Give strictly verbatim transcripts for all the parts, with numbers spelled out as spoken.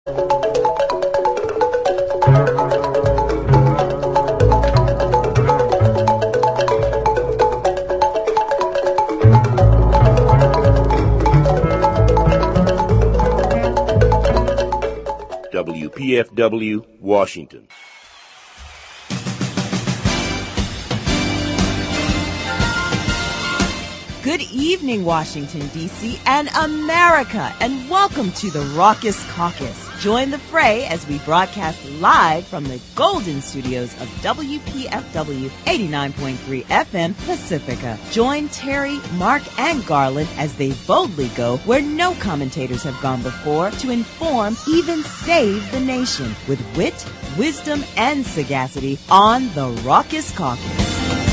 W P F W, Washington. Good evening, Washington, D C and America, and welcome to the Raucous Caucus. Join the fray as we broadcast live from the Golden Studios of W P F W eighty-nine point three F M Pacifica. Join Terry, Mark, and Garland as they boldly go where no commentators have gone before to inform, even save the nation with wit, wisdom, and sagacity on the Raucous Caucus.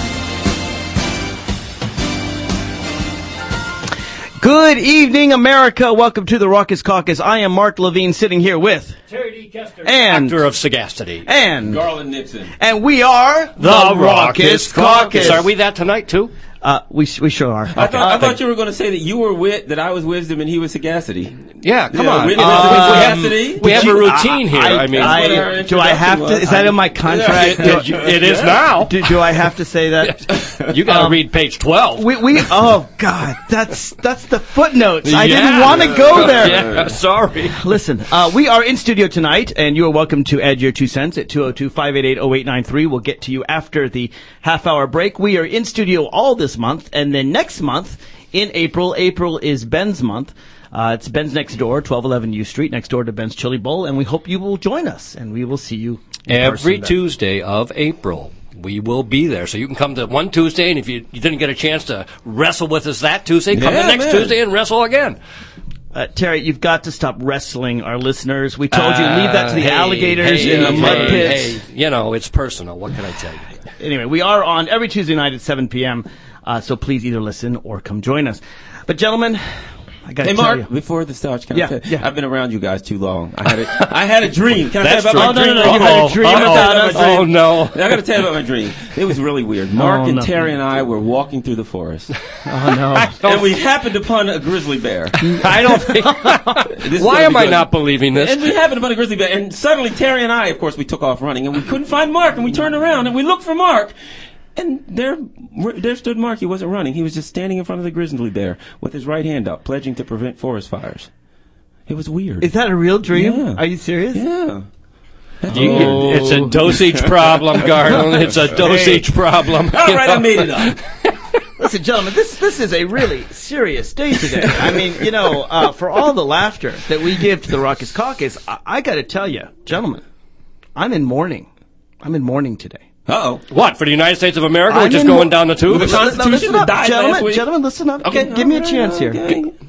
Good evening, America. Welcome to the Raucous Caucus. I am Mark Levine, sitting here with Terry D. Kester, and Actor of Sagacity, and Garland Nixon, and we are the, the Raucous Caucus. Are we that tonight too? Uh, we we sure are. I thought I thought you were going to say that you were wit, that I was wisdom, and he was sagacity. Yeah, come yeah, on. Wit, um, sagacity. We, we have you, a routine I, here. I, I mean, I, do I have to? Is that in my contract? Yeah, it, it, it is now. Do, do I have to say that? You got to um, read page twelve. We we oh God, that's that's the footnotes. I Yeah. didn't want to go there. Yeah, sorry. Listen, uh, we are in studio tonight, and you are welcome to add your two cents at two oh two, five eight eight, oh eight nine three. We'll get to you after the half-hour break. We are in studio all this month, and then next month, in April, April is Ben's month. Uh, it's Ben's next door, twelve eleven U Street, next door to Ben's Chili Bowl, and we hope you will join us, and we will see you in Every person Tuesday of April. We will be there. So you can come to one Tuesday, and if you, you didn't get a chance to wrestle with us that Tuesday, come Yeah, the next man. Tuesday and wrestle again. Uh, Terry, you've got to stop wrestling our listeners. We told you, leave that to the Uh, hey, alligators hey, in the hey, mud hey, pits. hey, you know, it's personal. What can I tell you? Anyway, we are on every Tuesday night at seven p.m., uh, so please either listen or come join us. But, gentlemen, I got to Hey, tell Mark, you. before the starts, can Yeah, I tell you, yeah. I've been around you guys too long. I had a, I had a dream. Can I That's tell you about true. my Oh, no, dream? no, no, you had a Uh-oh, dream uh-oh. about us. Oh, no. I got to tell you about my dream. It was really weird. Mark Oh, and no. Terry and I were walking through the forest, Oh, no. and we happened upon a grizzly bear. I don't think. This is Why gonna am be I good. not believing this? And we happened upon a grizzly bear, and suddenly Terry and I, of course, we took off running, and we couldn't find Mark, and we turned around, and we looked for Mark. And there, there stood Mark. He wasn't running. He was just standing in front of the grizzly bear with his right hand up, pledging to prevent forest fires. It was weird. Is that a real dream? Yeah. Are you serious? Yeah. That's You- weird. It's a dosage problem, Garland. It's a dosage problem. All right, I made it up. Listen, gentlemen, this this is a really serious day today. I mean, you know, uh, for all the laughter that we give to the Raucous Caucus, I, I got to tell you, gentlemen, I'm in mourning. I'm in mourning today. Uh-oh. What, for the United States of America? We're I'm just in going mo- down the tube? The Listen, Constitution listen up, died last gentlemen, week. gentlemen, listen up. Okay, Gi- give me a all chance right, here. okay. Gi-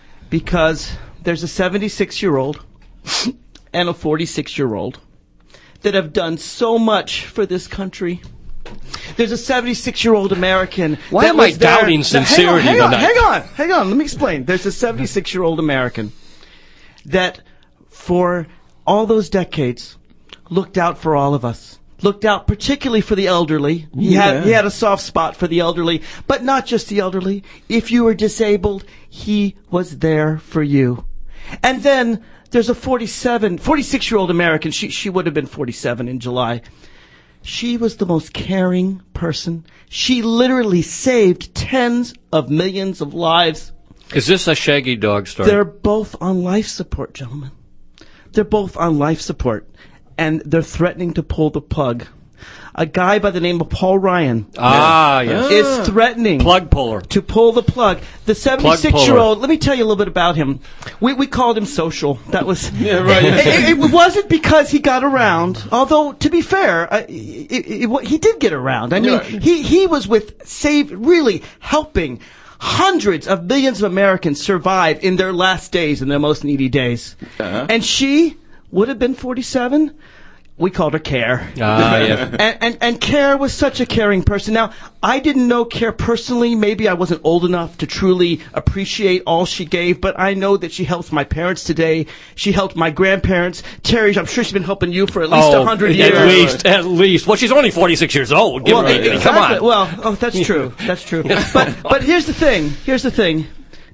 Because there's a seventy-six-year-old and a forty-six-year-old that have done so much for this country. There's a seventy-six-year-old American. Why that am I was there- doubting Now, sincerity hang on, tonight? hang on, hang on, hang on. Let me explain. There's a seventy-six-year-old American that, for all those decades, looked out for all of us. Looked out particularly for the elderly. He had Yeah. he had a soft spot for the elderly, but not just the elderly. If you were disabled, he was there for you. And then there's a forty-seven, forty-six-year-old American. She she would have been forty-seven in July. She was the most caring person. She literally saved tens of millions of lives. Is this a Shaggy Dog story? They're both on life support, gentlemen. They're both on life support, and they're threatening to pull the plug. A guy by the name of Paul Ryan ah, yes. is threatening Plug puller. to pull the plug. The seventy-six-year-old, let me tell you a little bit about him. We we called him social. That was Yeah, right. it, it, it wasn't because he got around. Although, to be fair, uh, it, it, it, he did get around. I mean, Yeah. he he was with save really helping hundreds of millions of Americans survive in their last days, in their most needy days. Uh-huh. And she would have been forty-seven. We called her Care. Ah, yeah. And, and and Care was such a caring person. Now, I didn't know Care personally. Maybe I wasn't old enough to truly appreciate all she gave, but I know that she helps my parents today. She helped my grandparents. Terry, I'm sure she's been helping you for at least a Oh, hundred at years. least, at least. Well, she's only forty-six years old. Give Well, her a- exactly. Come on. Well, oh, that's true. That's true. But but here's the thing. Here's the thing.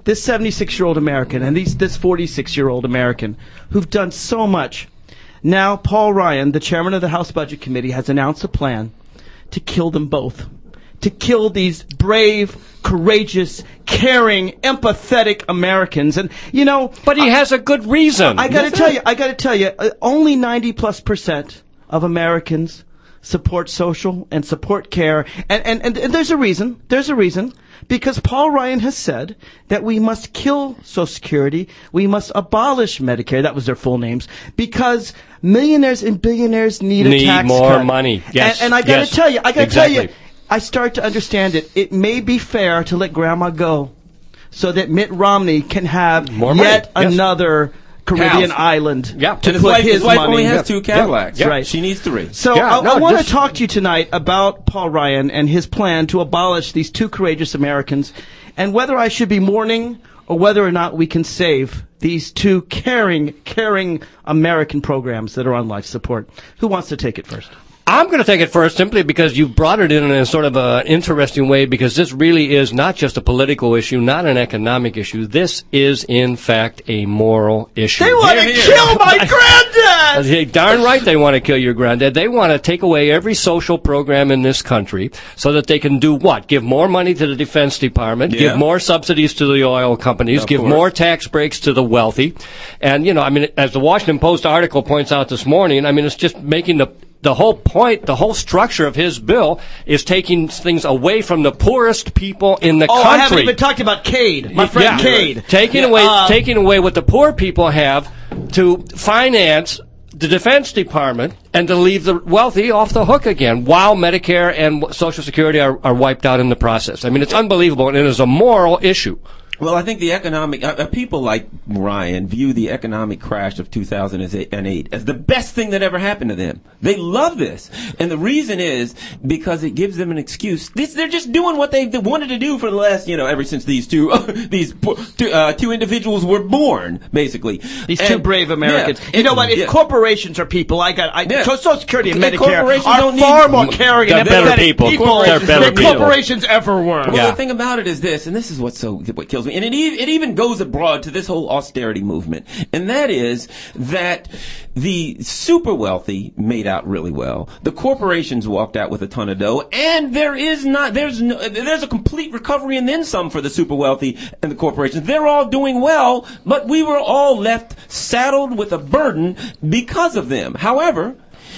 this seventy-six-year-old American and these this forty-six-year-old American who've done so much. Now, Paul Ryan, the chairman of the House Budget Committee, has announced a plan to kill them both. To kill these brave, courageous, caring, empathetic Americans. And, you know... But he I, has a good reason. I gotta tell you, I gotta tell you, uh, only ninety plus percent of Americans support social and support care. And, and, and, and there's a reason. There's a reason. Because Paul Ryan has said that we must kill Social Security. We must abolish Medicare. That was their full names. Because millionaires and billionaires need, need a tax more cut. money. Yes. And, and I gotta yes. tell you, I gotta exactly. tell you, I start to understand it. It may be fair to let Grandma go so that Mitt Romney can have more yet money. Yes. another Caribbean Cows. island Yeah. to And his put wife, his, his wife money. only has Yep. two Cadillacs. Yep. Right. She needs three. So Yeah, I, no, I want to just- talk to you tonight about Paul Ryan and his plan to abolish these two courageous Americans, and whether I should be mourning or whether or not we can save these two caring, caring American programs that are on life support. Who wants to take it first? I'm going to take it first simply because you brought it in in a sort of an interesting way, because this really is not just a political issue, not an economic issue. This is, in fact, a moral issue. They want to Here, here. kill my granddad! Hey, darn right they want to kill your granddad. They want to take away every social program in this country so that they can do what? Give more money to the Defense Department, Yeah. give more subsidies to the oil companies, Of give course. more tax breaks to the wealthy. And, you know, I mean, as the Washington Post article points out this morning, I mean, it's just making the The whole point, the whole structure of his bill is taking things away from the poorest people in the Oh, country. I haven't even talked about Cade, my friend Yeah. Cade. Taking Yeah, away, uh, taking away what the poor people have to finance the Defense Department and to leave the wealthy off the hook again, while Medicare and Social Security are, are wiped out in the process. I mean, it's unbelievable, and it is a moral issue. Well, I think the economic uh, uh, people like Ryan view the economic crash of two thousand eight as the best thing that ever happened to them. They love this, and the reason is because it gives them an excuse. This, they're just doing what they wanted to do for the last, you know, ever since these two these two, uh, two individuals were born, basically. These And- two brave Americans. Yeah, you know what? If yeah. corporations are people, I got I, Yeah. Social Security and And Medicare corporations are don't far need- more caring They're and better empathetic people. people They're better than people. corporations ever were. Well, Yeah. the thing about it is this, and this is what's so what kills me, and it, e- it even goes abroad to this whole austerity movement, and that is that the super wealthy made out really well. The corporations walked out with a ton of dough, and there is not there's no, there's a complete recovery and then some for the super wealthy and the corporations. They're all doing well, but we were all left saddled with a burden because of them. However,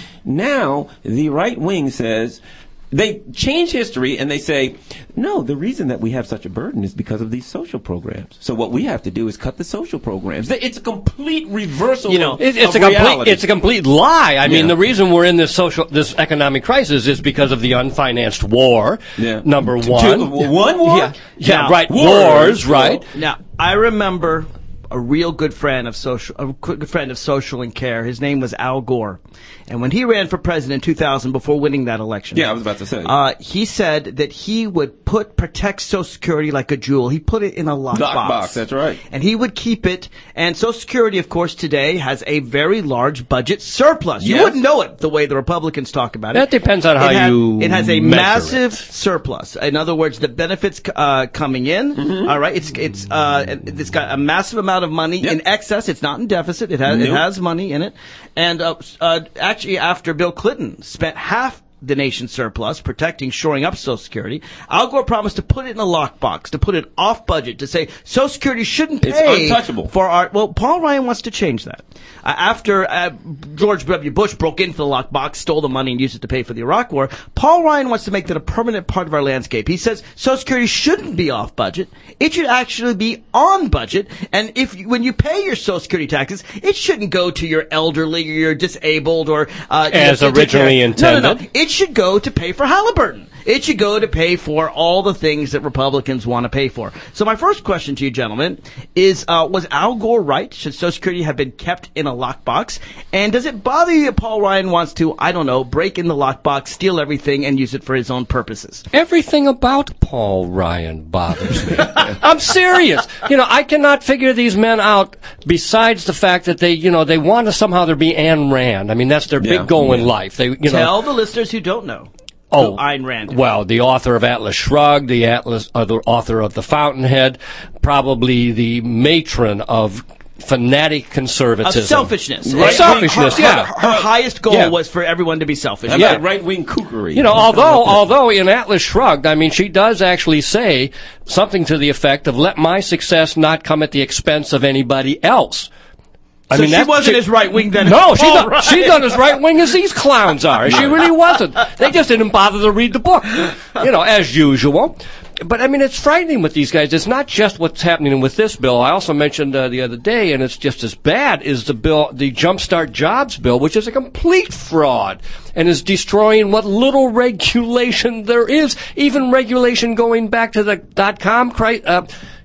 now the right wing says. They change history and they say, no, the reason that we have such a burden is because of these social programs. So what we have to do is cut the social programs. It's a complete reversal You know, of, It, it's of a complete, reality. it's a complete lie. I mean, Yeah. the reason we're in this social, this economic crisis is because of the unfinanced war. Yeah. Number Two- one. one war? Yeah, yeah Now, right. wars, Wars, right. Now, I remember a real good friend of social, a good friend of social and care. His name was Al Gore, and when he ran for president in two thousand, before winning that election, Yeah, I was about to say. uh, he said that he would put protect Social Security like a jewel. He put it in a lockbox. Lockbox, that's right. And he would keep it. And Social Security, of course, today has a very large budget surplus. You Yes. wouldn't know it the way the Republicans talk about it. That depends on how it ha- you It has a measure massive it. surplus. In other words, the benefits uh, coming in. Mm-hmm. All right, it's it's uh, it's got a massive amount of money Yep. in excess. It's not in deficit. It has it Nope. has money in it. And uh, uh, actually, after Bill Clinton spent half the nation's surplus protecting, shoring up Social Security, Al Gore promised to put it in a lockbox, to put it off budget, to say Social Security shouldn't It's pay untouchable. for our. Well, Paul Ryan wants to change that. Uh, after uh, George W. Bush broke into the lockbox, stole the money, and used it to pay for the Iraq War, Paul Ryan wants to make that a permanent part of our landscape. He says Social Security shouldn't be off budget; it should actually be on budget. And if you, when you pay your Social Security taxes, it shouldn't go to your elderly or your disabled or uh, you As know, to take care- originally No, no, no. intended. It should go to pay for Halliburton. It should go to pay for all the things that Republicans want to pay for. So my first question to you, gentlemen, is uh, was Al Gore right? Should Social Security have been kept in a lockbox? And does it bother you that Paul Ryan wants to, I don't know, break in the lockbox, steal everything, and use it for his own purposes? Everything about Paul Ryan bothers me. I'm serious. You know, I cannot figure these men out besides the fact that they, you know, they want to somehow there be Ayn Rand. I mean, that's their Yeah. big goal in Yeah. life. They, you know, Tell the listeners who don't know. Oh, Ayn Rand? Well, the author of Atlas Shrugged, the Atlas, uh, the author of The Fountainhead, probably the matron of fanatic conservatism. Of selfishness. Right. Selfishness, her, yeah. Her, her highest goal yeah. was for everyone to be selfish. Yeah, Yeah. right-wing kookery. You know, although although in Atlas Shrugged, I mean, she does actually say something to the effect of, let my success not come at the expense of anybody else. I So mean, she that- wasn't as right-wing then. No, she Paul not, Ryan. she's not as right-wing as these clowns are. She really wasn't. They just didn't bother to read the book, you know, as usual. But, I mean, it's frightening with these guys. It's not just what's happening with this bill. I also mentioned uh, the other day, and it's just as bad, is the bill, the Jumpstart Jobs bill, which is a complete fraud and is destroying what little regulation there is, even regulation going back to the dot-com crisis. Uh,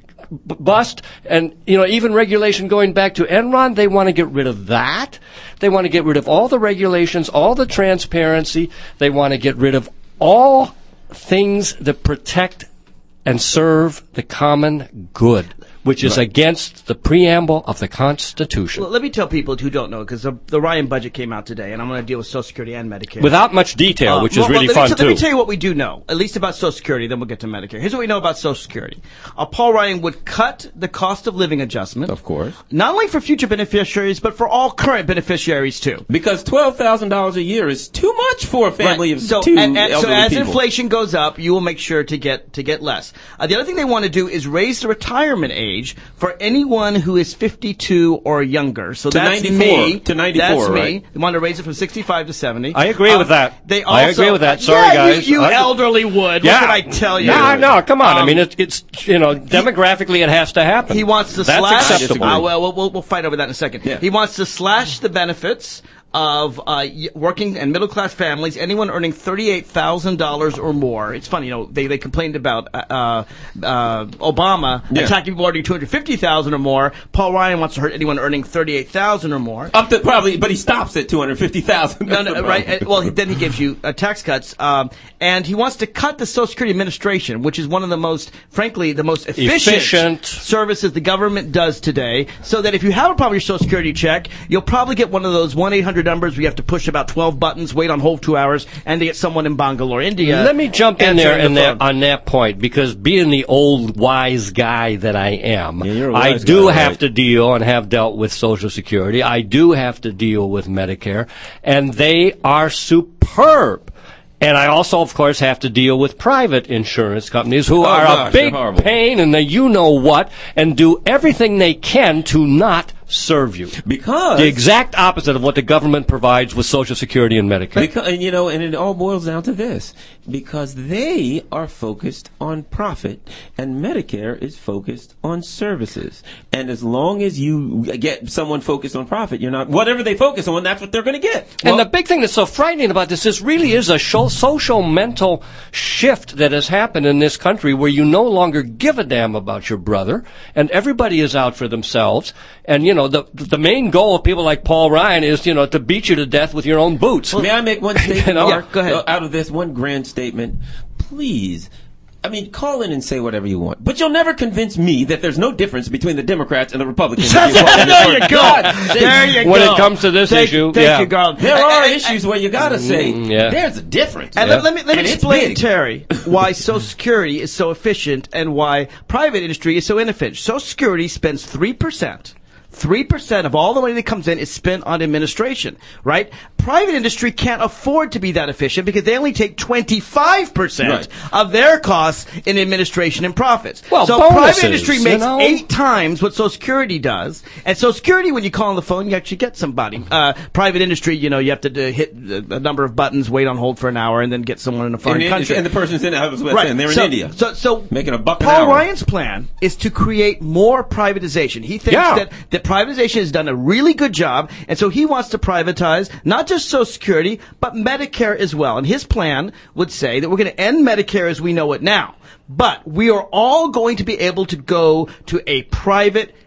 b- bust, and, you know, even regulation going back to Enron, they want to get rid of that. They want to get rid of all the regulations, all the transparency. They want to get rid of all things that protect and serve the common good, which is Right. against the preamble of the Constitution. Well, let me tell people who don't know, because the, the Ryan budget came out today, and I'm going to deal with Social Security and Medicare. Without much detail, Uh, which well, is really well, let fun, me, too. Let me tell you what we do know, at least about Social Security, then we'll get to Medicare. Here's what we know about Social Security. Uh, Paul Ryan would cut the cost of living adjustment. Of course. Not only for future beneficiaries, but for all current beneficiaries, too. Because twelve thousand dollars a year is too much for a family Right. of so, two and, and, so elderly as people. inflation goes up, you will make sure to get to get less. Uh, the other thing they want to do is raise the retirement age for anyone who is fifty-two or younger. So To that's ninety-four. me. To ninety-four, That's me. right? They want to raise it from sixty-five to seventy. I agree Um, with that. They also, I agree with that. uh, Sorry, yeah, guys. You, you I- elderly would. Yeah. What can I tell you? No, no, come on. I Um, mean, it's, it's, you know, demographically it has to happen. He wants to That's slash. acceptable. Uh, well, well, we'll we'll fight over that in a second. Yeah. He wants to slash the benefits of uh, y- working and middle class families. Anyone earning thirty eight thousand dollars or more. It's funny, you know, they they complained about uh, uh, Obama Yeah. attacking people earning two hundred fifty thousand or more. Paul Ryan wants to hurt anyone earning thirty eight thousand or more. Up to probably, but he stops at two hundred fifty thousand. No, no, right. uh, Well, he- then he gives you uh, tax cuts, um, and he wants to cut the Social Security Administration, which is one of the most, frankly, the most efficient, Efficient. services the government does today. So that if you have a problem with your Social Security check, you'll probably get one of those one eight hundred numbers where you have to push about twelve buttons, wait on hold two hours, and to get someone in Bangalore, India. Let me jump in there answering in the that, phone. on that point, because being the old wise guy that I am, Yeah, you're a I wise do guy, have right? to deal and have dealt with Social Security. I do have to deal with Medicare, and they are superb. And I also, of course, have to deal with private insurance companies who Oh, are gosh, a big they're horrible. pain in the you-know-what and do everything they can to not serve you. Because The exact opposite of what the government provides with Social Security and Medicare. Because, and, you know, and it all boils down to this. Because they are focused on profit, and Medicare is focused on services. And as long as you get someone focused on profit, you're not, whatever they focus on, that's what they're going to get. And the big thing that's so frightening about this is really is a sho- social mental shift that has happened in this country where you no longer give a damn about your brother and everybody is out for themselves. And, you know, the the main goal of people like Paul Ryan is, you know, to beat you to death with your own boots. May I make one statement? You know? Mark, Yeah, go ahead. uh, Out of this, one grand statement. Please. I mean, call in and say whatever you want, but you'll never convince me that there's no difference between the Democrats and the Republicans. there you go. God, There you When go. it comes to this Thank- issue, thank yeah. you, Garland. There And- are and- issues where you gotta say, Mm, yeah. there's a difference. And Yeah. let, let me let me And it's explain, big. Terry, why Social Security is so efficient and why private industry is so inefficient. Social Security spends three percent. Three percent of all the money that comes in is spent on administration, right? Private industry can't afford to be that efficient because they only take twenty-five percent Right. of their costs in administration and profits. Well, so bonuses, private industry you makes know? eight times what Social Security does. And Social Security, when you call on the phone, you actually get somebody. Uh, private industry, you know, you have to uh, hit a number of buttons, wait on hold for an hour, and then get someone in a foreign and, country. and the person's in, I was about to Right. say, and they're so, in India. So, so Making a buck an Paul hour. Ryan's plan is to create more privatization. He thinks Yeah. that, that privatization has done a really good job, and so he wants to privatize not just Social Security, but Medicare as well. And his plan would say that we're going to end Medicare as we know it now, but we are all going to be able to go to a private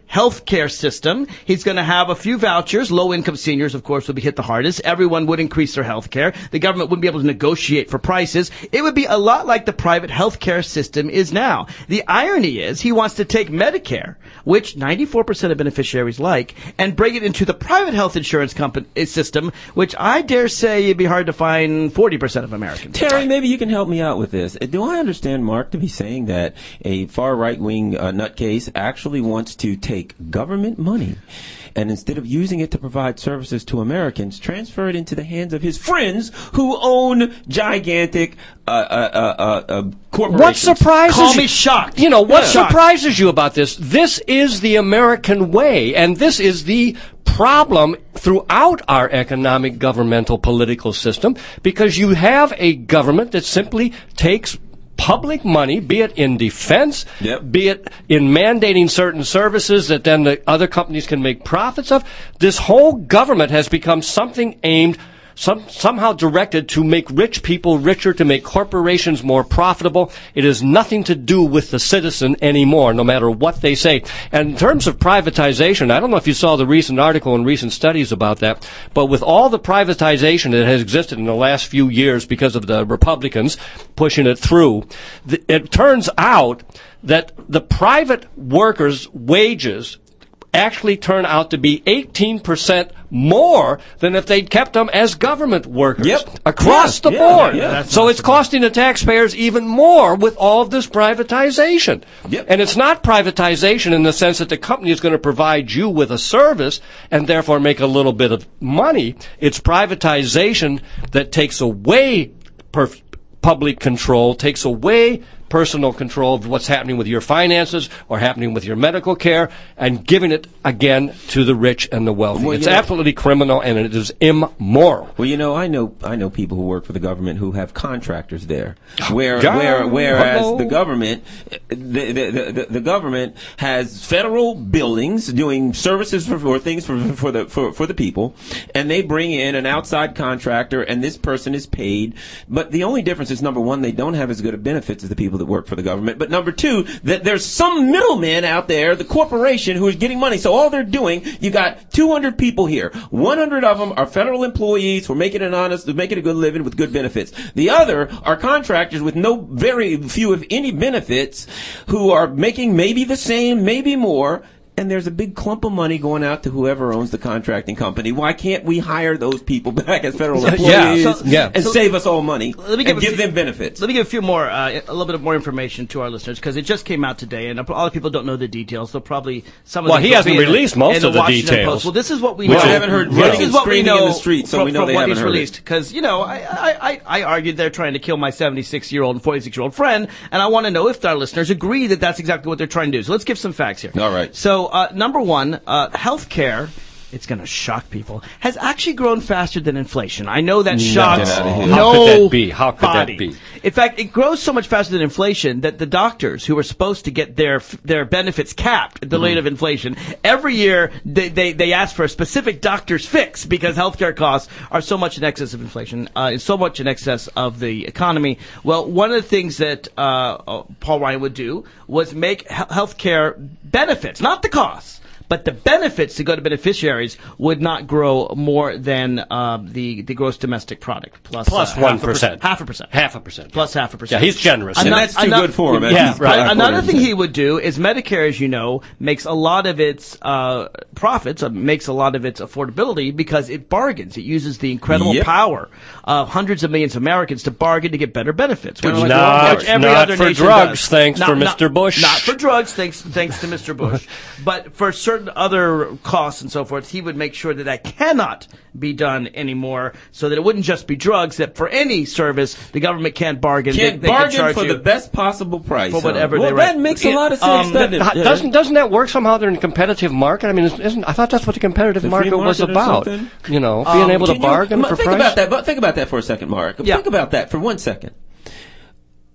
health care system. He's going to have a few vouchers. Low-income seniors, of course, would be hit the hardest. Everyone would increase their health care. The government wouldn't be able to negotiate for prices. It would be a lot like the private health care system is now. The irony is he wants to take Medicare, which ninety-four percent of beneficiaries like, and bring it into the private health insurance company system, which I dare say it'd be hard to find forty percent of Americans. Terry, maybe you can help me out with this. Do I understand Mark to be saying that a far right-wing uh, nutcase actually wants to take government money and instead of using it to provide services to Americans, transfer it into the hands of his friends who own gigantic uh, uh, uh, uh, corporations? What surprises Call you? me shocked. You know, what Yeah. surprises you about this? This is the American way, and this is the problem throughout our economic, governmental, political system, because you have a government that simply takes public money, be it in defense, Yep. be it in mandating certain services that then the other companies can make profits of. This whole government has become something aimed Some, somehow directed to make rich people richer, to make corporations more profitable. It has nothing to do with the citizen anymore, no matter what they say. And in terms of privatization, I don't know if you saw the recent article and recent studies about that, but with all the privatization that has existed in the last few years because of the Republicans pushing it through, th- it turns out that the private workers' wages actually turn out to be eighteen percent more than if they'd kept them as government workers Yep. across Yeah, the yeah, board. yeah. So it's costing the taxpayers even more with all of this privatization. Yep. And it's not privatization in the sense that the company is going to provide you with a service and therefore make a little bit of money. It's privatization that takes away per- public control, takes away personal control of what's happening with your finances or happening with your medical care, and giving it again to the rich and the wealthy. Well, it's you know- absolutely criminal, and it is immoral. Well, you know, I know, I know people who work for the government who have contractors there, where, John, where, whereas hello. the government, the, the, the, the government has federal buildings doing services for, for things for, for the, for, for the people, and they bring in an outside contractor, and this person is paid. But the only difference is, number one, they don't have as good of benefits as the people that work for the government. But number two, that there's some middleman out there, the corporation, who is getting money. So all they're doing, you got two hundred people here. one hundred of them are federal employees who are making an honest, making a good living with good benefits. The other are contractors with no, very few, if any, benefits, who are making maybe the same, maybe more. And there's a big clump of money going out to whoever owns the contracting company. Why can't we hire those people back as federal employees Yeah, so- yeah. and So- save us all money Let me give and a give few- them benefits? Let me give a few more, uh, a little bit more information to our listeners, because it just came out today, and a lot of people don't know the details. They'll probably some of Well, them he will hasn't be in the- released most in the of the Washington details. Post. Well, this is what we Well, know. I haven't heard This running is and what we screaming in know the street, so from, we know from they what haven't he's heard it. released. Because you know, I, I I I argued they're trying to kill my seventy-six-year-old and forty-six-year-old friend, and I want to know if our listeners agree that that's exactly what they're trying to do. So let's give some facts here. All right. So uh, number one, uh, healthcare. It's going to shock people. Has actually grown faster than inflation. I know that shocks Get outta here. How no could that be? How could that body. be? In fact, it grows so much faster than inflation that the doctors who are supposed to get their their benefits capped at the rate of inflation, every year they, they, they ask for a specific doctor's fix because healthcare costs are so much in excess of inflation, uh, so much in excess of the economy. Well, one of the things that uh, Paul Ryan would do was make he- healthcare benefits, not the costs, but the benefits to go to beneficiaries would not grow more than uh, the the gross domestic product plus Plus uh, one half a per- percent. half a percent, Half a percent. plus half a percent. Yeah, he's generous. And Ano- that's too ano- good for him. as Yeah, he's right. got Another quarters thing in. he would do is Medicare, as you know, makes a lot of its uh, profits, uh, makes a lot of its affordability because it bargains. It uses the incredible Yep. power of hundreds of millions of Americans to bargain to get better benefits. Which, Kinda like Not- which every not other for nation drugs, does. thanks Not- for not- Mister Bush. Not for drugs, thanks thanks to Mister Bush. But for certain other costs and so forth, he would make sure that that cannot be done anymore, so that it wouldn't just be drugs, that for any service, the government can't bargain. Can't they, they can bargain charge for you the best possible price. for whatever huh? they Well, write. that makes a It- lot of sense, um, doesn't it? How- Yeah. Doesn't doesn't that work somehow? They're in a competitive market. I mean, isn't, isn't I thought that's what the competitive The free market was market or about. something? You know, being Um, able to Can you- bargain Ma- for think price. about that. But think about that for a second, Mark. Yeah. Think about that for one second.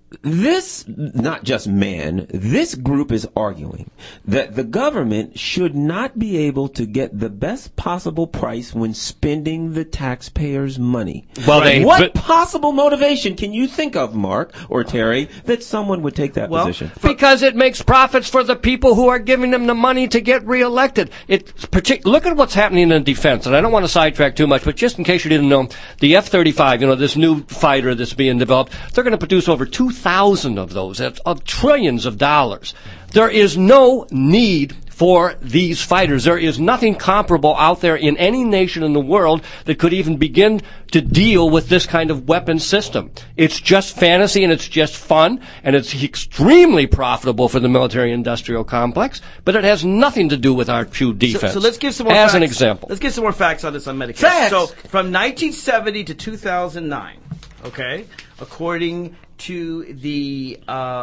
this, not just man, this group is arguing that the government should not be able to get the best possible price when spending the taxpayers' money. Well, they- what but- possible motivation can you think of, Mark or Terry, that someone would take that Well, position? Because it makes profits for the people who are giving them the money to get reelected. It partic- look at what's happening in defense, and I don't want to sidetrack too much, but just in case you didn't know, the F thirty-five, you know, this new fighter that's being developed, they're going to produce over two thousand of those, at, of trillions of dollars. There is no need for these fighters. There is nothing comparable out there in any nation in the world that could even begin to deal with this kind of weapon system. It's just fantasy and it's just fun and it's extremely profitable for the military-industrial complex, but it has nothing to do with our true defense. So, so let's give some more As facts. an example. Let's give some more facts on this on Medicare. Facts! So from nineteen seventy to two thousand nine, okay, according to the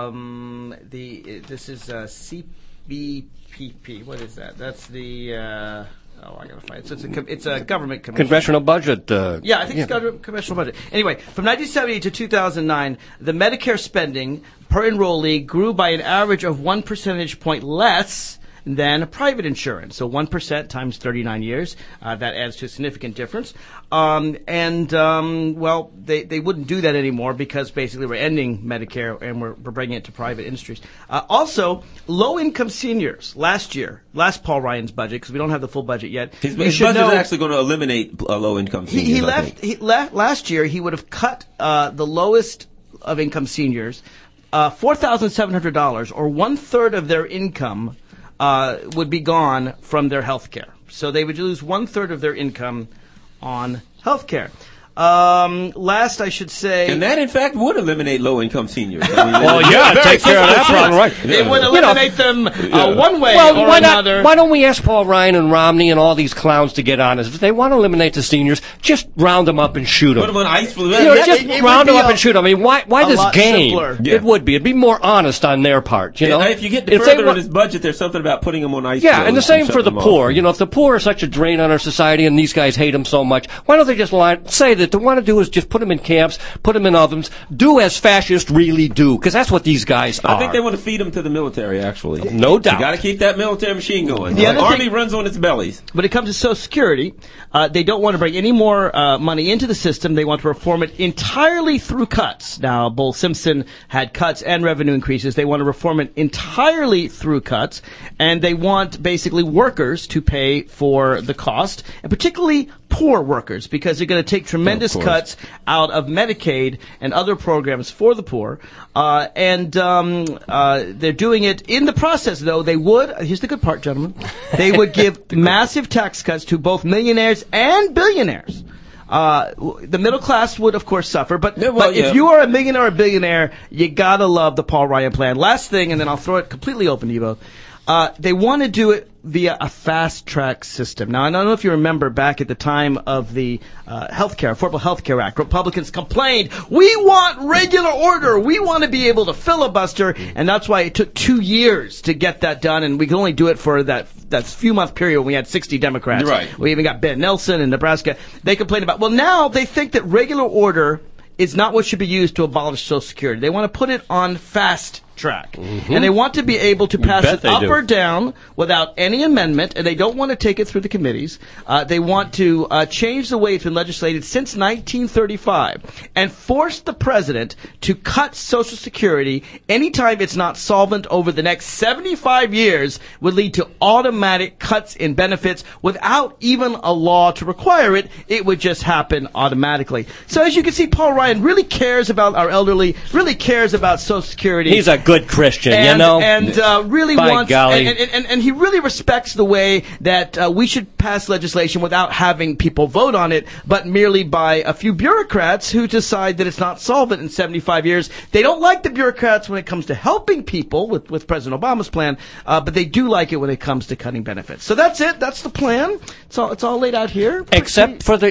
um the this is uh, C B P P. What is that? That's the uh, oh I gotta find it. So it's a co- it's a government commission. Congressional budget. Uh, Yeah, I think it's got a congressional budget. Anyway, from nineteen seventy to two thousand nine, the Medicare spending per enrollee grew by an average of one percentage point less than private insurance. So one percent times thirty-nine years, uh, that adds to a significant difference. Um, and, um, well, they, they wouldn't do that anymore because basically we're ending Medicare and we're, we're bringing it to private industries. Uh, also, low-income seniors last year, last Paul Ryan's budget, because we don't have the full budget yet. His, you his should budget know- is actually going to eliminate uh, low-income he, seniors. he I left. think. He left last year. He would have cut uh, the lowest of income seniors uh, four thousand seven hundred dollars, or one third of their income uh, would be gone from their health care. So they would lose one third of their income on health care. Um, last, I should say, And that, in fact, would eliminate low-income seniors. I mean, Well, yeah, very take care of that simple. problem, right? it would You know, eliminate them uh, one way Well, or why another. not? Why don't we ask Paul Ryan and Romney and all these clowns to get honest? If they want to eliminate the seniors, just round them up and shoot them. Put them on ice for You know, Yeah, just it- it round would them be up a- and shoot them. I mean, why? Why a this lot game? simpler. Yeah. It would be. It'd be more honest on their part. You know, And if you get If they further wa- in his budget, there's something about putting them on ice. Yeah, floes and the same shut for the them off. poor. You know, if the poor are such a drain on our society and these guys hate them so much, why don't they just line, say that they want to do is just put them in camps, put them in ovens, do as fascists really do, because that's what these guys are. I think they want to feed them to the military, actually. No doubt. You got to keep that military machine going. The The other Army thing- runs on its bellies. When it comes to Social Security, uh, they don't want to bring any more uh, money into the system. They want to reform it entirely through cuts. Now, Bull Simpson had cuts and revenue increases. They want to reform it entirely through cuts, and they want basically workers to pay for the cost, and particularly poor workers, because they're going to take tremendous course. cuts out of Medicaid and other programs for the poor. Uh, and um, uh, they're doing it in the process, though. They would, here's the good part, gentlemen, they would give massive tax cuts to both millionaires and billionaires. Uh, w- the middle class would, of course, suffer, but, Yeah, well, but yeah. if you are a millionaire or a billionaire, you gotta love the Paul Ryan plan. Last thing, and then I'll throw it completely open to you both. Uh, they want to do it via a fast track system. Now, I don't know if you remember back at the time of the uh, Healthcare, Affordable Health Care Act, Republicans complained, we want regular order. We want to be able to filibuster, and that's why it took two years to get that done, and we could only do it for that that few month period when we had sixty Democrats. Right. We even got Ben Nelson in Nebraska. They complained about, well, now they think that regular order is not what should be used to abolish Social Security. They want to put it on fast track. Mm-hmm. And they want to be able to pass bet it they up do. or down without any amendment, and they don't want to take it through the committees. Uh, they want to uh, change the way it's been legislated since nineteen thirty-five and force the president to cut Social Security anytime it's not solvent over the next seventy-five years would lead to automatic cuts in benefits without even a law to require it. It would just happen automatically. So as you can see, Paul Ryan really cares about our elderly, really cares about Social Security. He's a good Christian, and, you know. and uh, really By wants, golly. and, and, and, and he really respects the way that uh, we should pass legislation without having people vote on it, but merely by a few bureaucrats who decide that it's not solvent in seventy-five years. They don't like the bureaucrats when it comes to helping people with, with President Obama's plan, uh, but they do like it when it comes to cutting benefits. So that's it. That's the plan. It's all, it's all laid out here. Except for the ex-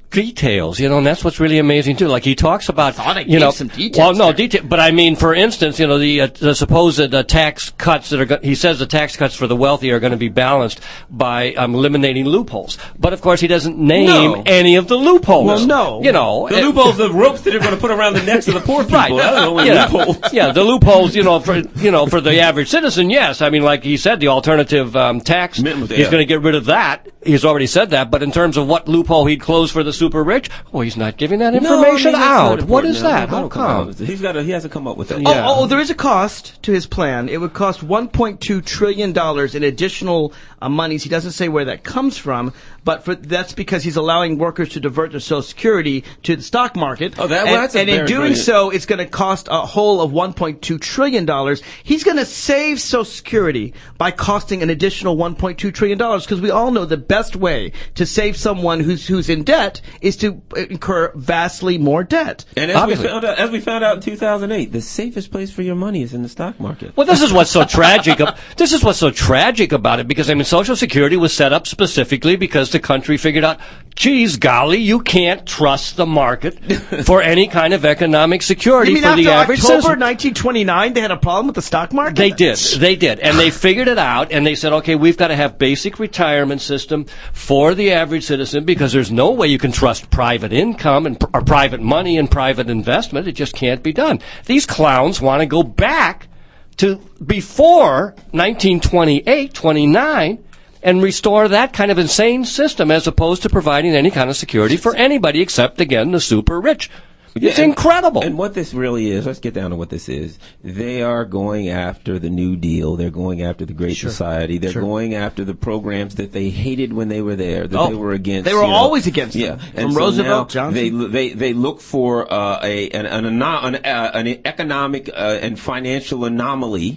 details, you know, and that's what's really amazing too. Like he talks about, I thought I you gave know, some details well, no there. detail, but I mean, for instance, you know, the, uh, the supposed uh, tax cuts that are. Go- he says the tax cuts for the wealthy are going to be balanced by um, eliminating loopholes, but of course he doesn't name No. any of the loopholes. Well, no. you know, The and- loopholes, the ropes that they're going to put around the necks of the poor people. Right. I don't know what yeah. loopholes. yeah, the loopholes, you know, for you know, for the average citizen, yes. I mean, like he said, the alternative um, tax, Minimum, he's yeah. going to get rid of that. He's already said that. But in terms of what loophole he'd close for the super rich, well, he's not giving that information No, I mean, that's not out. What important. is No, that? no, How don't come out come? with it. He's got to, he hasn't come up with that. Oh, Yeah. oh, there is a cost to his plan. It would cost one point two trillion dollars in additional uh, monies. He doesn't say where that comes from, but for, that's because he's allowing workers to divert their Social Security to the stock market. Oh, that- and, well, that's a and in very doing brilliant- so, it's going to cost a whole of one point two trillion dollars. He's going to save Social Security by costing an additional one point two trillion dollars because we all know the best way to save someone who's who's in debt is to incur vastly more debt. And as we, Obviously. found out, as we found out in two thousand eight, the safest place for your money is in the stock market. Well, this is what's so tragic. ab- This is what's so tragic about it because I mean, Social Security was set up specifically because the country figured out, geez, golly, you can't trust the market for any kind of economic security You mean for after the average October citizen. nineteen twenty-nine, they had a problem with the stock market? They did. They did. And they figured it out and they said, okay, we've got to have basic retirement system for the average citizen because there's no way you can trust private income and or private money and private investment. It just can't be done. These clowns want to go back to before nineteen twenty-eight, twenty-nine and restore that kind of insane system as opposed to providing any kind of security for anybody except, again, the super rich. It's Yeah, and- incredible. And what this really is, let's get down to what this is. They are going after the New Deal. They're going after the Great Society. They're Sure. going after the programs that they hated when they were there, that Oh, they were against. they were you know. always against Yeah. them. And From so Roosevelt, now Johnson. They, they, they look for uh, a, an, an, ano- an, uh, an economic uh, and financial anomaly,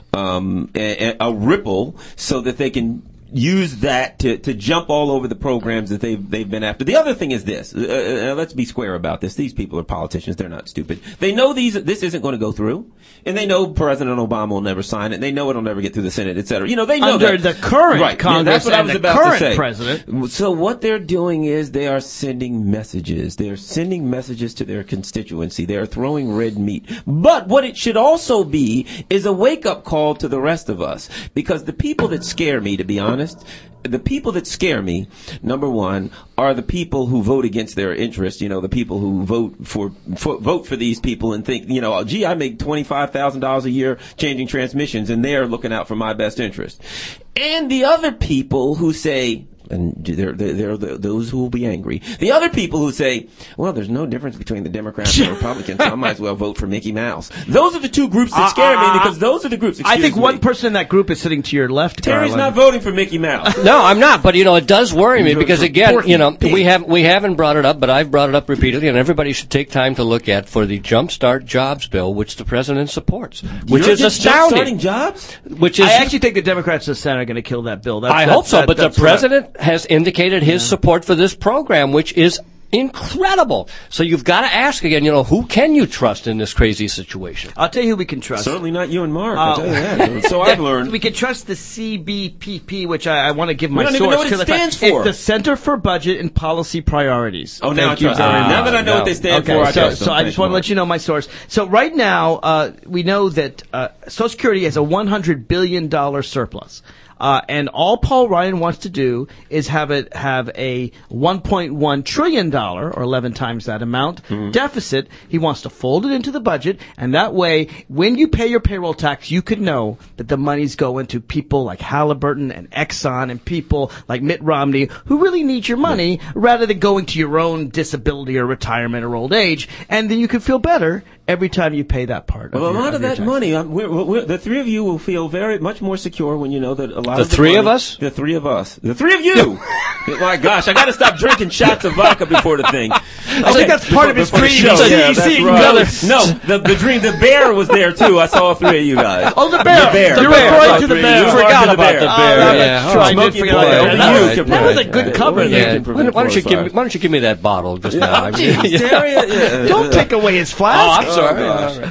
um, a, a ripple, so that they can use that to, to jump all over the programs that they've they've been after. The other thing is this. Uh, uh, let's be square about this. These people are politicians. They're not stupid. They know these this isn't going to go through, and they know President Obama will never sign it. They know it'll never get through the Senate, et cetera. You know, they know Under that. the current right. Congress yeah, that's what I and was the about current to say. president. So what they're doing is they are sending messages. They are sending messages to their constituency. They are throwing red meat. But what it should also be is a wake-up call to the rest of us, because the people that scare me, to be honest, the people that scare me, number one, are the people who vote against their interest. You know, the people who vote for, for vote for these people and think, you know, gee, I make twenty-five thousand dollars a year changing transmissions, and they're looking out for my best interest. And the other people who say, and they're, they're, they're those who will be angry. The other people who say, well, there's no difference between the Democrats and the Republicans, so I might as well vote for Mickey Mouse. Those are the two groups that scare me, because those are the groups, I think excuse one me. person in that group is sitting to your left, Terry's Garland. not voting for Mickey Mouse. No, I'm not. But you know, it does worry me You're because for again, Porky you know, Pig. we have we haven't brought it up, but I've brought it up repeatedly, and everybody should take time to look at for the Jumpstart Jobs bill, which the president supports, which You're is just astounding. Starting jobs? Which is I actually think the Democrats in the Senate are going to kill that bill. That's, I that's, hope so, that- but the that's what I- president has indicated his support for this program, which is incredible. So you've got to ask again, you know, who can you trust in this crazy situation? I'll tell you who we can trust. Certainly not you and Mark. Oh. I'll tell you that. So I've learned. We can trust the C B P P, which I, I want to give my don't source. even know what it 'cause if I- stands for. It's the Center for Budget and Policy Priorities. Oh, now I Thank you trust very them. much. Now that I know what they stand Okay, for, I so, trust so them. I Thank just want to Mark. let you know my source. So right now, uh, we know that uh, Social Security has a one hundred billion dollars surplus. Uh, and all Paul Ryan wants to do is have it have a one point one trillion dollars, or eleven times that amount, Mm-hmm. deficit. He wants to fold it into the budget, and that way, when you pay your payroll tax, you could know that the money's going to people like Halliburton and Exxon and people like Mitt Romney who really need your money, rather than going to your own disability or retirement or old age. And then you can feel better every time you pay that part. Well, a your- lot of your that tax. money, um, we're, we're, the three of you will feel very much more secure when you know that a lot The of three money, of us? the three of us, the three of you. My gosh, I got to stop drinking shots of vodka before the thing. I think that's part of his Before the dream. show. So Yeah, you that's see right. another- No, the, the dream. The bear was there too. I saw all three of you guys. Oh, the bear. The bear. You're The bear. referring All to the three. bear. You Forgot referred to about the bear. Oh, Yeah. that's true. I did Smoky forget boy. about Only that. you That can was- that was a prevent good that. cover Only you there. can Why, prevent why don't you give me, forest why don't you give me that bottle just now? I mean, fires. Jeez, Terry, yeah. Don't take away his Oh, flask. I'm sorry. gosh. All right.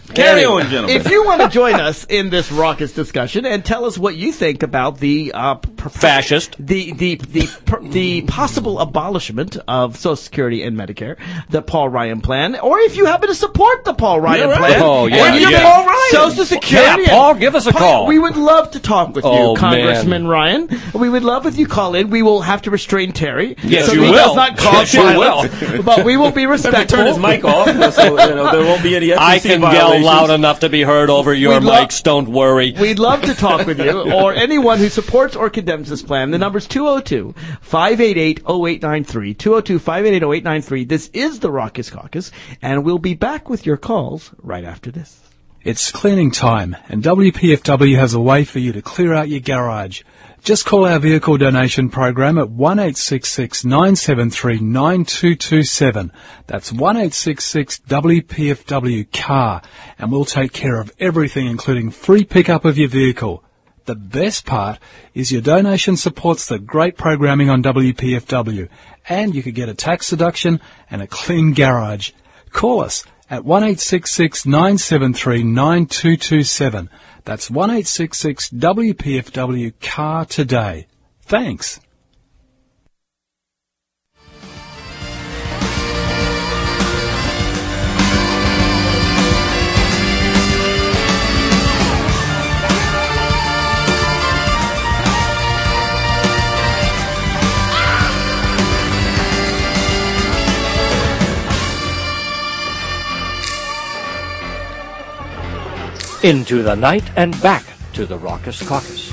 Carry on, gentlemen. If you want to join us in this raucous discussion and tell us what you think about the uh, per- Fascist. the the the per- the possible abolishment of Social Security and Medicare, the Paul Ryan plan, or if you happen to support the Paul Ryan You're right. plan, Oh, yeah, and you're yeah. Paul Ryan, Social Security. Yeah, Paul, and- give us a Paul, call. We would love to talk with Oh, you, Congressman Ryan. We would love if you call in. We will have to restrain Terry. Yes, so you he will. does not cause Yes, you violence, but we will be Have to respectful. turn his mic off, so you know, there won't be any F C C I can yell violations. loud enough to be heard over your We'd lo- mics. Don't worry. We'd love to talk with you or anyone who supports or condemns this plan. The number's two oh two, five eight eight, oh eight nine three. two oh two, five eight eight, oh eight nine three. This is the Raucous Caucus, and we'll be back with your calls right after this. It's cleaning time, and W P F W has a way for you to clear out your garage. Just call our vehicle donation program at one eight six six, nine seven three, nine two two seven. That's one eight six six W P F W car, and we'll take care of everything, including free pickup of your vehicle. The best part is your donation supports the great programming on W P F W, and you could get a tax deduction and a clean garage. Call us at one eight six six, nine seven three, nine two two seven. That's one eight six six W P F W car today. Thanks. Into the night and back to the Raucous Caucus.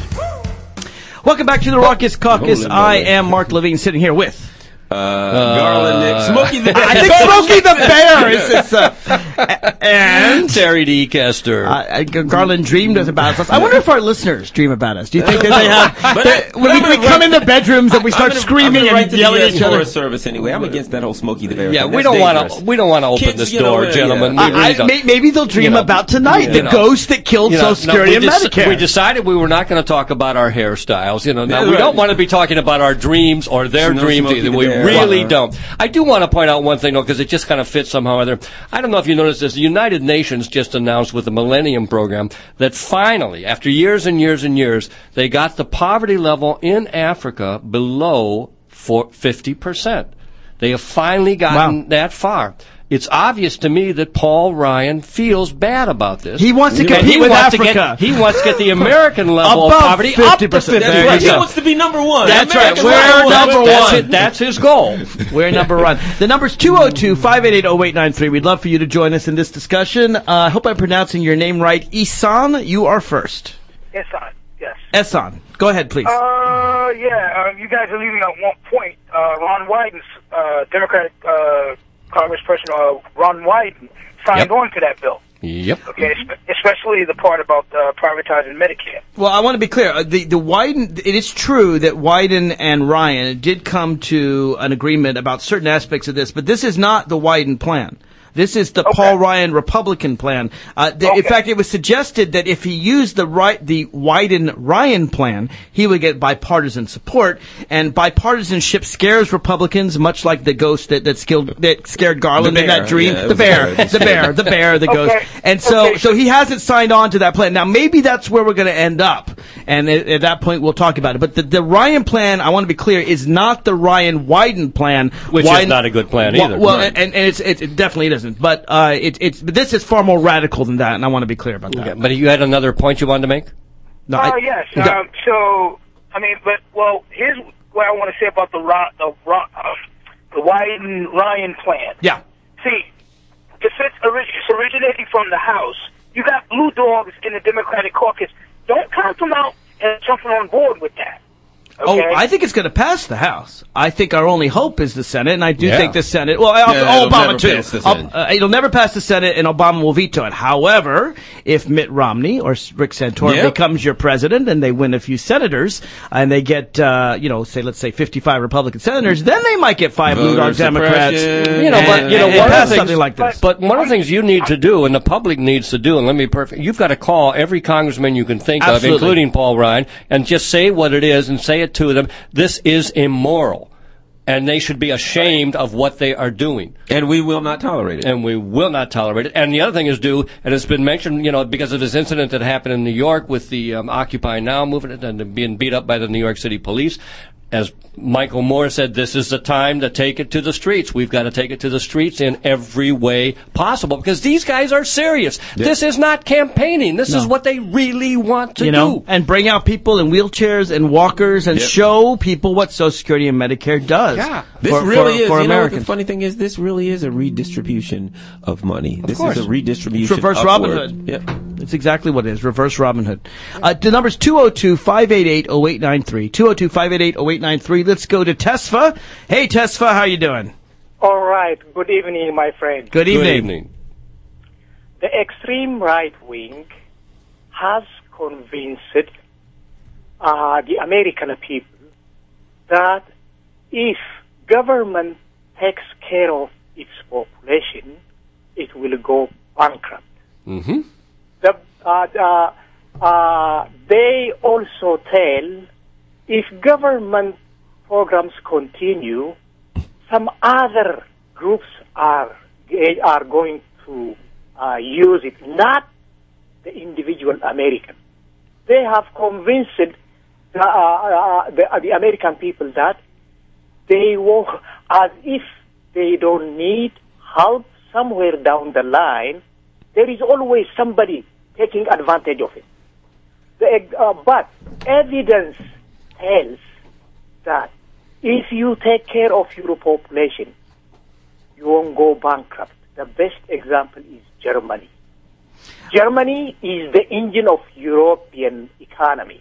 Welcome back to the Raucous Caucus. Holy I moly. am Mark Levine, sitting here with... Uh, Garland, Nick, Smokey the I think Smokey the Bear is this, uh, and Terry D. Kester. uh, uh, Garland dreamed about us. I wonder if our listeners dream about us. Do you think that they have? But that- I- when I'm we, we gonna come write- into bedrooms and we start I'm gonna- screaming I'm gonna write and to yelling the at U S each other. Forest Service anyway. I'm against that whole Smokey the Bear. yeah, thing. we That's don't want dangerous. to. We don't want to open Kids this get door, over there, gentlemen. yeah. We really I, I, don't. may, maybe they'll dream You know, about tonight, you the know. ghost that killed You know, Social Security no, and we, dec- Medicare. we decided we were not going to talk about our hairstyles. You know, now Yeah, we right. don't want to be talking about our dreams or their No dreams Smokey either. the We Bear. really Uh-huh. don't. I do want to point out one thing though, because it just kind of fits somehow or other. I don't know if you noticed this. The United Nations just announced with the Millennium Program that finally, after years and years and years, they got the poverty level in Africa below for fifty percent. They have finally gotten Wow. that far. It's obvious to me that Paul Ryan feels bad about this. He wants to And compete he with wants to Africa. get- he wants to get the American level of Above poverty up fifty to percent. fifty There you Right, he go. wants to be number one. That's right. American We're level. number That's, one. it. That's his goal. We're number one. The number's two oh two, five eight eight, oh eight nine three. We'd love for you to join us in this discussion. Uh, I hope I'm pronouncing your name right. Isan, you are first. Yes, son. Yes. Esan, go ahead, please. Uh, yeah. Uh, you guys are leaving at one point. Uh, Ron Wyden's uh, Democratic uh, Congressperson uh, Ron Wyden signed Yep. on to that bill. Yep. Okay, espe- especially the part about uh, privatizing Medicare. Well, I want to be clear. Uh, The the Wyden, it is true that Wyden and Ryan did come to an agreement about certain aspects of this, but this is not the Wyden plan. This is the Okay. Paul Ryan Republican plan. Uh, th- In Okay. fact, it was suggested that if he used the right, the Wyden Ryan plan, he would get bipartisan support. And bipartisanship scares Republicans, much like the ghost that that, skilled, that scared Garland The in bear. that dream. Yeah, it the was a bear, bear. the bear, the bear, the ghost. Okay. And so, Okay. so he hasn't signed on to that plan. Now, maybe that's where we're going to end up, and at, at that point, we'll talk about it. But the, the Ryan plan, I want to be clear, is not the Ryan Wyden plan, Which is Wyden- not a good plan Well- either. Well, Right. and, and it's, it, it definitely isn't. But uh, it, it's but this is far more radical than that, and I want to be clear about that. Okay, but you had another point you wanted to make? No, Oh, I- yes. Go- Um, so, I mean, but, well, here's what I want to say about the, Ron, the, Ron, uh, the Wyden Ryan plan. yeah. See, if it's, orig- it's originating from the House, you got blue dogs in the Democratic caucus. Don't count them out and jumping on board with that. Oh, Okay? I think it's going to pass the House. I think our only hope is the Senate, and I do Yeah. think the Senate. Well, I'll- Yeah, I'll it'll Obama never too. pass the I'll- Senate. uh, it'll never pass the Senate, and Obama will veto it. However, if Mitt Romney or Rick Santorum Yep. becomes your president, and they win a few senators, and they get, uh, you know, say let's say fifty-five Republican senators, then they might get five blue Voter dog Democrats. suppression. You know, but and- you know, and one of the pass things, something like this. But one of the things you need to do, and the public needs to do, and let me be perfect, you've got to call every congressman you can think Absolutely. of, including Paul Ryan, and just say what it is and say it to them. This is immoral. And they should be ashamed of what they are doing. And we will not tolerate it. And we will not tolerate it. And the other thing is due, and it's been mentioned, you know, because of this incident that happened in New York with the um, Occupy Now movement and being beat up by the New York City police. As Michael Moore said, this is the time to take it to the streets. We've got to take it to the streets in every way possible because these guys are serious. Yep. This is not campaigning. This no. is what they really want to you know, do. And bring out people in wheelchairs and walkers and yep. show people what Social Security and Medicare does. Yeah, this for, really for, is. For you Americans. know, the funny thing is, this really is a redistribution of money. Of this course. is a redistribution. It's reverse upward. Robin Hood. Yep. That's exactly what it is. Reverse Robin Hood. Uh, the number's two oh two, five eight eight, oh eight nine three. two oh two, five eight eight, oh eight nine three. Let's go to Tesfa. Hey, Tesfa, how you doing? All right. Good evening, my friend. Good evening. Good evening. The extreme right wing has convinced uh, the American people that if government takes care of its population, it will go bankrupt. Mm-hmm. The, uh, uh, uh, they also tell if government programs continue, some other groups are are going to uh, use it, not the individual American. They have convinced the, uh, uh, the, uh, the American people that they will, as if they don't need help somewhere down the line, there is always somebody taking advantage of it. The, uh, but evidence tells that if you take care of your population, you won't go bankrupt. The best example is Germany. Germany is the engine of European economy.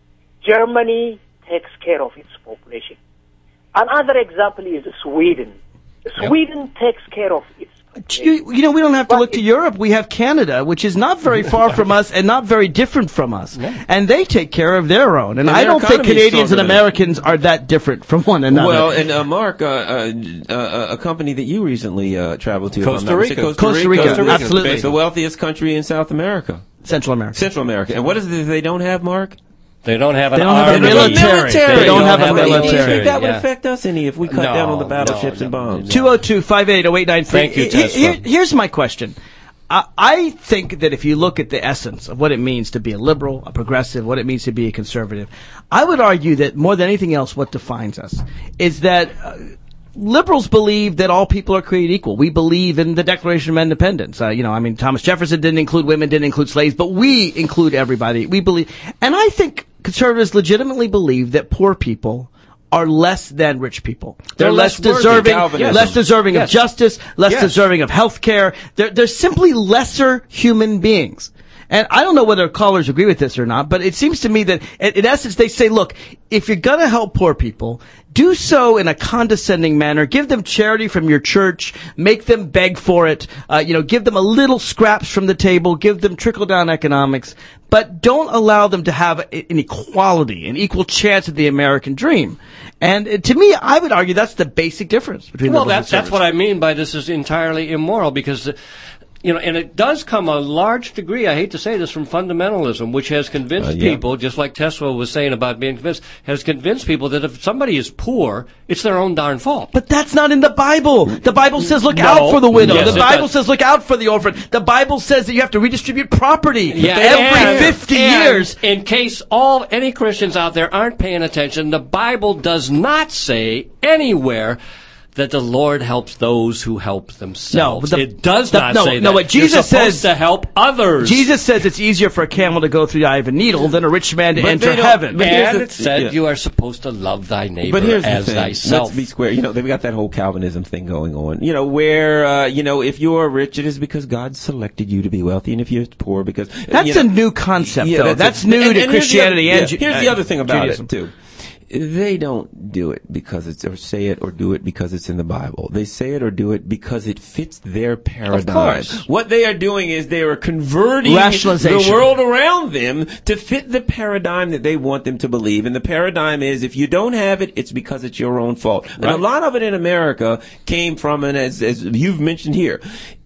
Germany takes care of its population. Another example is Sweden. Sweden yep. takes care of its You, you know, we don't have to but look to Europe. We have Canada, which is not very far from us and not very different from us. Yeah. And they take care of their own. And, and I don't think Canadians and Americans are that different from one another. Well, and uh, Mark, uh, uh, uh, a company that you recently uh, traveled to. Costa Rica. Costa, Costa Rica. Costa Rica. Absolutely. It's the wealthiest country in South America. Central America. Central America. And what is it they don't have, Mark? They don't have an they don't army. Have a military. military. They don't, don't have, have a military. Do you think that would yeah. affect us any if we cut no, down on the battleships no, and bombs? two oh two, five eight eight, oh eight nine three. Thank you, Here, Tesla. here, here's my question. I, I think that if you look at the essence of what it means to be a liberal, a progressive, what it means to be a conservative, I would argue that more than anything else, what defines us is that uh, liberals believe that all people are created equal. We believe in the Declaration of Independence. Uh, you know, I mean, Thomas Jefferson didn't include women, didn't include slaves, but we include everybody. We believe, and I think conservatives legitimately believe that poor people are less than rich people. They're, They're less, less deserving, Calvinism. less deserving Yes. of justice, less Yes. deserving of health care. They're, they're simply lesser human beings. And I don't know whether callers agree with this or not, but it seems to me that, in, in essence, they say, look, if you're going to help poor people, do so in a condescending manner. Give them charity from your church. Make them beg for it. Uh, you know, give them a little scraps from the table. Give them trickle-down economics. But don't allow them to have an equality, an equal chance at the American dream. And uh, to me, I would argue that's the basic difference between well, liberals that's and that's what I mean by this is entirely immoral because. Uh, You know, and it does come a large degree, I hate to say this, from fundamentalism, which has convinced uh, yeah. people, just like Tesla was saying about being convinced, has convinced people that if somebody is poor, it's their own darn fault. But that's not in the Bible. The Bible says look No. out for the widow. Yes, the it Bible does. says look out for the orphan. The Bible says that you have to redistribute property Yeah, every and- fifty and years. In case all any Christians out there aren't paying attention, the Bible does not say anywhere that the Lord helps those who help themselves. No, the, it does the, not no, say that. No, what Jesus You're supposed says to help others. Jesus says it's easier for a camel to go through the eye of a needle than a rich man to But enter they don't- heaven. but here's And the- it said yeah. you are supposed to love thy neighbor But here's as the thing. thyself. Let's be square. You know, they've got that whole Calvinism thing going on. You know, where, uh, you know, if you're rich, it is because God selected you to be wealthy, and if you're poor, because... That's you know, a new concept, yeah, though. That's, That's, a- new and- to and here's the other- Christianity yeah, and Ju- Here's the uh, other thing about Judaism. it, too. They don't do it because it's, or say it or do it because it's in the Bible. They say it or do it because it fits their paradigm. course. What they are doing is they are converting Rationalization. the world around them to fit the paradigm that they want them to believe. And the paradigm is if you don't have it, it's because it's your own fault. And a lot of it in America came from, and as, as you've mentioned here,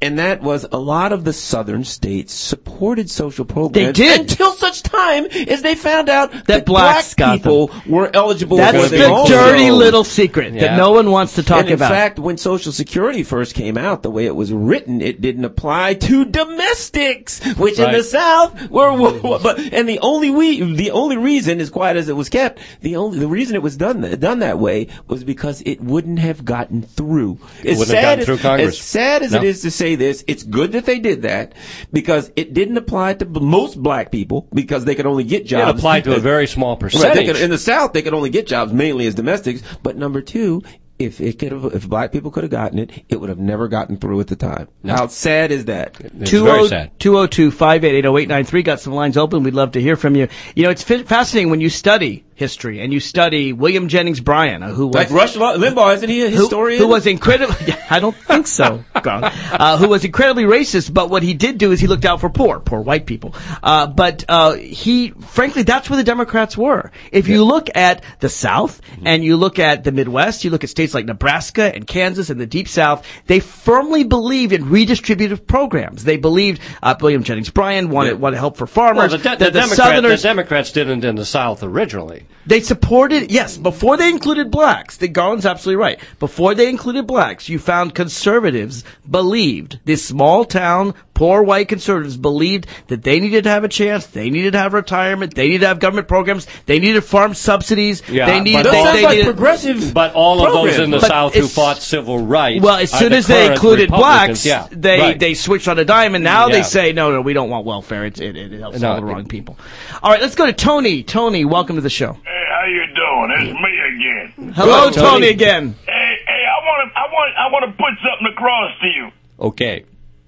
And that was a lot of the southern states supported social programs. They did. Until such time as they found out that, That blacks blacks got people were eligible That's for the their own dirty loans. little secret Yeah. that no one wants to talk And in about. fact, when Social Security first came out, the way it was written, it didn't apply to domestics, which in Right. the South were. But and the only we, the only reason, as quiet as it was kept, the only the reason it was done that, done that way was because it wouldn't have gotten through. As wouldn't have sad gotten as, through Congress. As sad as No. it is to say this, it's good that they did that because it didn't apply to b- most black people because they could only get It jobs. applied to a very small Right, they percentage. could, in the South, they could only get jobs mainly as domestics. But number two, if it could have, if black people could have gotten it, it would have never gotten through at the time. How sad is that? It's very sad. two oh two, five eight eight, oh eight nine three. Got some lines open. We'd love to hear from you. You know, it's fa- fascinating when you study history and you study William Jennings Bryan, uh, who was Like Rush Limbaugh, isn't he a who, historian? who was incredibly, I don't think so, God. uh, who was incredibly racist, but what he did do is he looked out for poor, poor white people. Uh, but, uh, he, frankly, that's where the Democrats were. If you look at the South and you look at the Midwest, you look at states like Nebraska and Kansas and the Deep South, they firmly believed in redistributive programs. They believed, uh, William Jennings Bryan wanted, wanted help for Well, farmers. the, de- that the, Democrat, the Southerners, Democrats didn't in the South originally. they supported, yes, before they included blacks. The Garland's absolutely right. Before they included blacks, you found conservatives believed, this small town, poor white conservatives believed that they needed to have a chance, they needed to have retirement, they needed to have government programs, they needed farm subsidies, Yeah, they needed, but they, all- they Sounds like needed, progressive. But all of programs. those in the But South who it's- fought civil rights. well, as are soon the as they current included Republicans. blacks, yeah, they, right. they switched on a dime, and now Yeah. they say, no, no, we don't want welfare. It's, it, it helps No, all the it- wrong people. All right, let's go to Tony. Tony, welcome to the show. Hey, how you doing? It's me again. Hello, Tony. Tony, again. Hey, hey, I want to, I want, I want to put something across to you. Okay.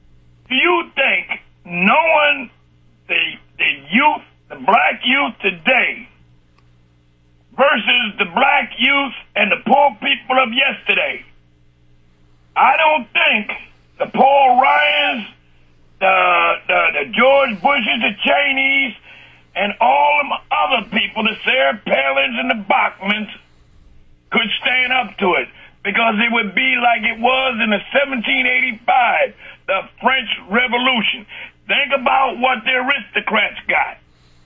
Do you think knowing the the youth, the black youth today, versus the black youth and the poor people of yesterday, I don't think the Paul Ryans, the the, the George Bushes, the Cheneys, and all them other people, the Sarah Palins and the Bachmans, could stand up to it, because it would be like it was in the seventeen eighty-five, the French Revolution. Think about what the aristocrats got.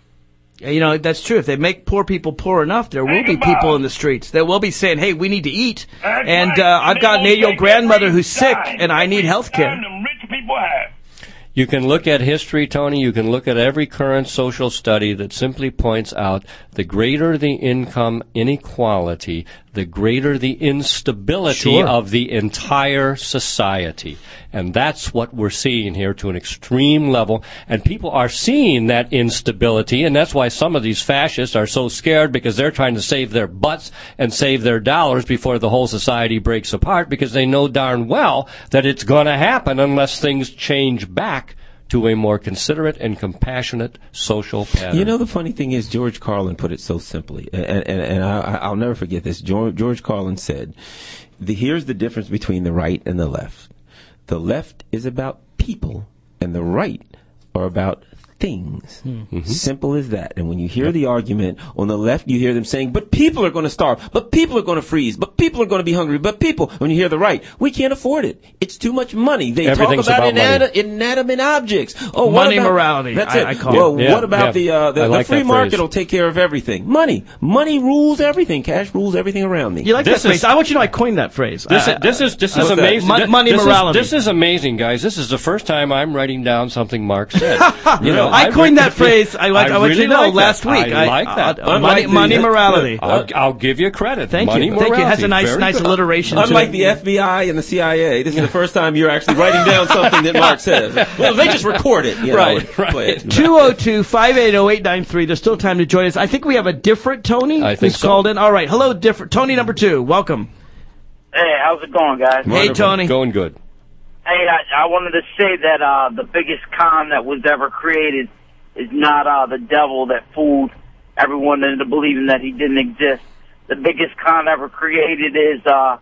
Yeah, you know, that's true. If they make poor people poor enough, there will Think be about people it. in the streets that will be saying, hey, we need to eat. That's and right. uh, I've They got an won't eighty-year-old take grandmother every who's sick, dime, and I need every health care. dime them rich people have. You can look at history, Tony. You can look at every current social study that simply points out the greater the income inequality, the greater the instability Sure. of the entire society. And that's what we're seeing here to an extreme level. And people are seeing that instability, and that's why some of these fascists are so scared, because they're trying to save their butts and save their dollars before the whole society breaks apart, because they know darn well that it's going to happen unless things change back to a more considerate and compassionate social pattern. You know, the funny thing is, George Carlin put it so simply, and, and, and I, I'll never forget this. George, George Carlin said, the, here's the difference between the right and the left. The left is about people, and the right are about things. Mm-hmm. Simple as that. And when you hear the argument on the left, you hear them saying, but people are going to starve, but people are going to freeze, but people are going to be hungry, but people, when you hear the right, we can't afford it. It's too much money. They Everything's talk about, about inani- inanimate objects. Oh, what Money about, morality, That's I- it. I call well, it. Yeah, what about yeah. the, uh, the, I the like free that market phrase. will take care of everything. Money. Money rules everything. Cash rules everything around me. You like This that phrase? is- I want you to know I coined that phrase. This, I- is, this is this is What's that? amazing. Mon- This- money this morality. Is, this is amazing, guys. This is the first time I'm writing down something Mark said. You know, I coined that phrase. I like- I want you to know, like last that. week, I, I- like that. uh, Unlike money, the- money morality. I'll, I'll give you credit. Thank Money you. Thank you. It has a morality. nice, Very nice good. alliteration. Unlike to the it. F B I and the C I A, this is the first time you're actually writing down something that Mark says. Well, they just record it. You know, Right, and play it. two oh two, five eight oh, eight nine three. There's still time to join us. I think we have a different Tony I think who's so. called in. All right. Hello, different Tony number two. Welcome. Hey, how's it going, guys? Hey, Wonderful. Tony. Going good. Hey, I, I wanted to say that uh, the biggest con that was ever created is not uh, the devil that fooled everyone into believing that he didn't exist. The biggest con ever created is uh,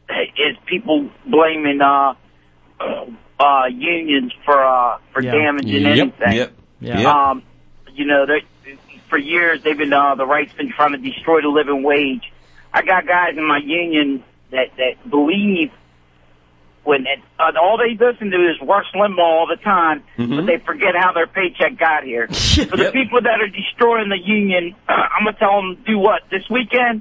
is people blaming uh, uh, unions for uh, for Yeah. damaging Yep. anything. Yep. Yeah. Yep. Um, you know, they, for years they've been uh, the right's been trying to destroy the living wage. I got guys in my union that that believe when it, uh, all they listen to is Rush Limbaugh all the time, Mm-hmm. but they forget how their paycheck got here. For the Yep. people that are destroying the union, I'm going to tell them, do what? This weekend,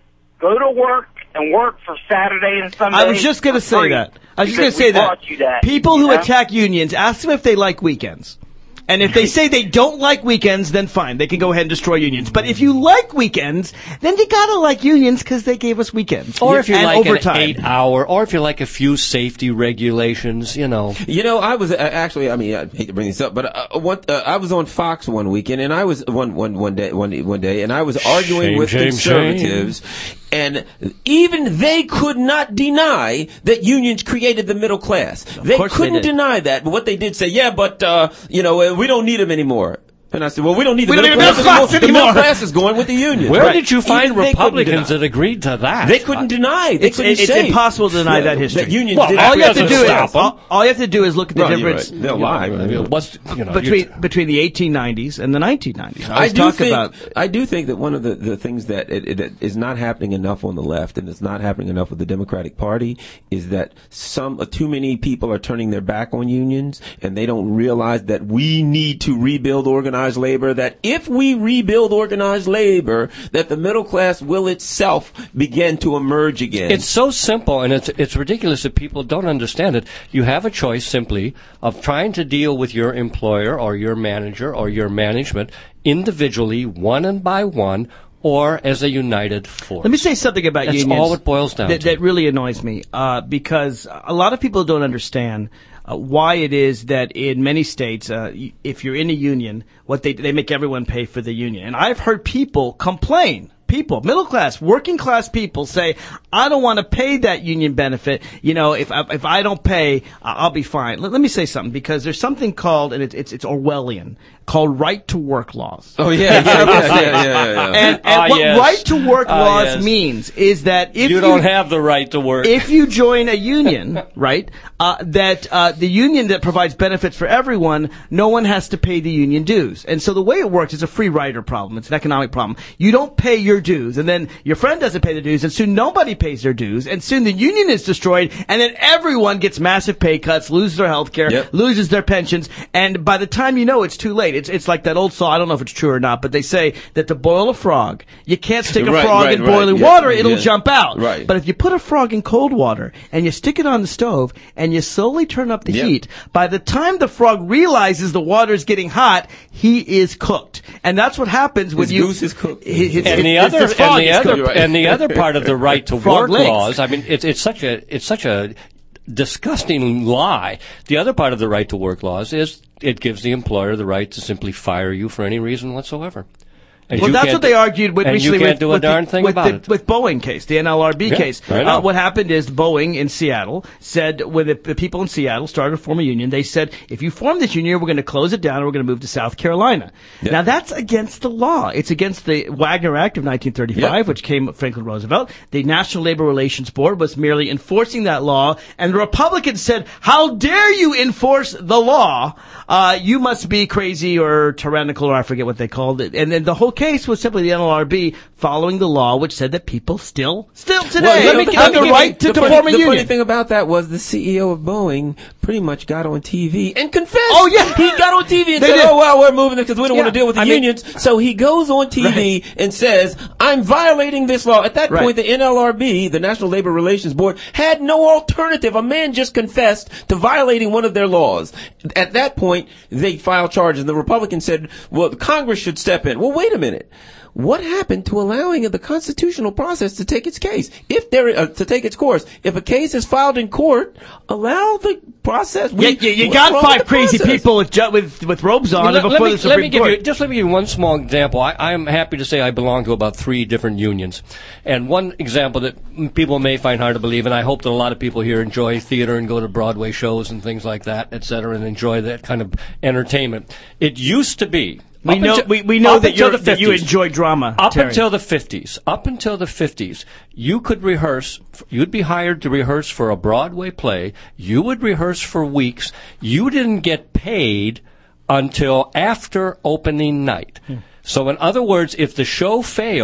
go to work and work for Saturday and Sunday. I was just going to for say free, that. I was just going because to say we that. brought you that. People you who know? attack unions, ask them if they like weekends. And if they say they don't like weekends, then fine. They can go ahead and destroy unions. But if you like weekends, then you gotta like unions because they gave us weekends. Or if you and like overtime. an eight-hour, or if you like a few safety regulations, you know. You know, I was uh, actually. I mean, I hate to bring this up, but uh, one, uh, I was on Fox one weekend, and I was one one one day one one day, and I was arguing Shame, with shame, conservatives, and even they could not deny that unions created the middle class. They course they couldn't did. deny that, but what they did say, yeah, but uh, you know, uh, we don't need them anymore. And I said, well, we don't need the We don't middle need class the middle class anymore. The middle anymore. class is going with the unions. Where Right. did you find Even they couldn't Republicans deny. that agreed to that? They couldn't deny. They It's, couldn't it's say. impossible to deny Yeah, that history. That unions Well, did all you have to doesn't do is stop 'em. all, all you have to do is look at the No, you're difference right. They'll lie. I mean, what's, you know, between you- between the eighteen nineties and the nineteen nineties. I I always do talk think about I do think that one of the, the things that, it, it, that is not happening enough on the left, and it's not happening enough with the Democratic Party, is that some uh, too many people are turning their back on unions, and they don't realize that we need to rebuild organized labor. That if we rebuild organized labor, that the middle class will itself begin to emerge again. It's so simple, and it's it's ridiculous that people don't understand it. You have a choice simply of trying to deal with your employer or your manager or your management individually, one and by one, or as a united force. Let me say something about That's unions. all it boils down that, to. That really annoys me, uh, because a lot of people don't understand uh, why it is that in many states, uh, y- if you're in a union, what they they make everyone pay for the union. And I've heard people complain. People, middle class, working class people say, I don't want to pay that union benefit. You know, if I, if I don't pay, uh, I'll be fine. Let, let me say something, because there's something called, and it's, it's, it's Orwellian, called right to work laws. oh yeah, yeah, yeah, yeah, yeah, yeah, yeah. And, and Ah, what yes. right to work Ah, laws yes. means is that if you don't have the right to work. if you join a union, right, uh, that uh, the union that provides benefits for everyone, no one has to pay the union dues. And so the way it works is a free rider problem. It's an economic problem. You don't pay your dues, and then your friend doesn't pay the dues, and soon nobody pays their dues, and soon the union is destroyed, and then everyone gets massive pay cuts, loses their health care, Yep. loses their pensions, and by the time you know, it's too late. It's it's like that old saw. I don't know if it's true or not, but they say that to boil a frog, you can't stick a Right, frog right, in right. boiling Yeah, water; it'll yeah. jump out. Right. But if you put a frog in cold water and you stick it on the stove and you slowly turn up the Yep. heat, by the time the frog realizes the water's getting hot, he is cooked. And that's what happens when His you. goose is cooked. His- his- and the his- other, his frog and the is other, cooked. You're right. and the other part of the right to Frog work legs. laws. I mean, it's it's such a it's such a disgusting lie. The other part of the right to work laws is it gives the employer the right to simply fire you for any reason whatsoever. And Well, you that's can't what they argued with and recently you can't with, do a with darn the, thing with about the, it. with Boeing case, the N L R B Yeah, case. I know. Uh, what happened is Boeing in Seattle said when the, the people in Seattle started to form a union, they said, if you form this union, we're going to close it down and we're going to move to South Carolina. Now that's against the law. It's against the Wagner Act of nineteen thirty-five, Yeah. which came from Franklin Roosevelt. The National Labor Relations Board was merely enforcing that law, and the Republicans said, how dare you enforce the law? Uh, you must be crazy or tyrannical, or I forget what they called it. And then the whole case was simply the N L R B following the law, which said that people still, still today, Well, let me- have let me the give right you- to, the to funny- form a The funny union. thing about that was the C E O of Boeing pretty much got on T V and confessed. Oh, yeah. He got on T V and They said, did. oh, well, we're moving it because we don't Yeah. want to deal with the I mean- unions. So he goes on T V and says, I'm violating this law. At that Right. point, the N L R B, the National Labor Relations Board, had no alternative. A man just confessed to violating one of their laws. At that point, they filed charges. And the Republicans said, well, Congress should step in. Well, wait a minute. What happened to allowing the constitutional process to take its case? If there, uh, to take its course. If a case is filed in court, allow the process. Yeah, We- you, you what's got wrong five with the crazy process? people with, ju- with with robes on Let, before let me, the Supreme let me give Court. you just let me give you one small example. I, I am happy to say I belong to about three different unions, and one example that m- people may find hard to believe, and I hope that a lot of people here enjoy theater and go to Broadway shows and things like that, et cetera, and enjoy that kind of entertainment. It used to be. We up know until- we, we know up that, until you're, the that you fifties. enjoy drama. Up Terry. until the fifties, up until the fifties, you could rehearse, you'd be hired to rehearse for a Broadway play. You would rehearse for weeks. You didn't get paid until after opening night. Hmm. So in other words, if the show failed,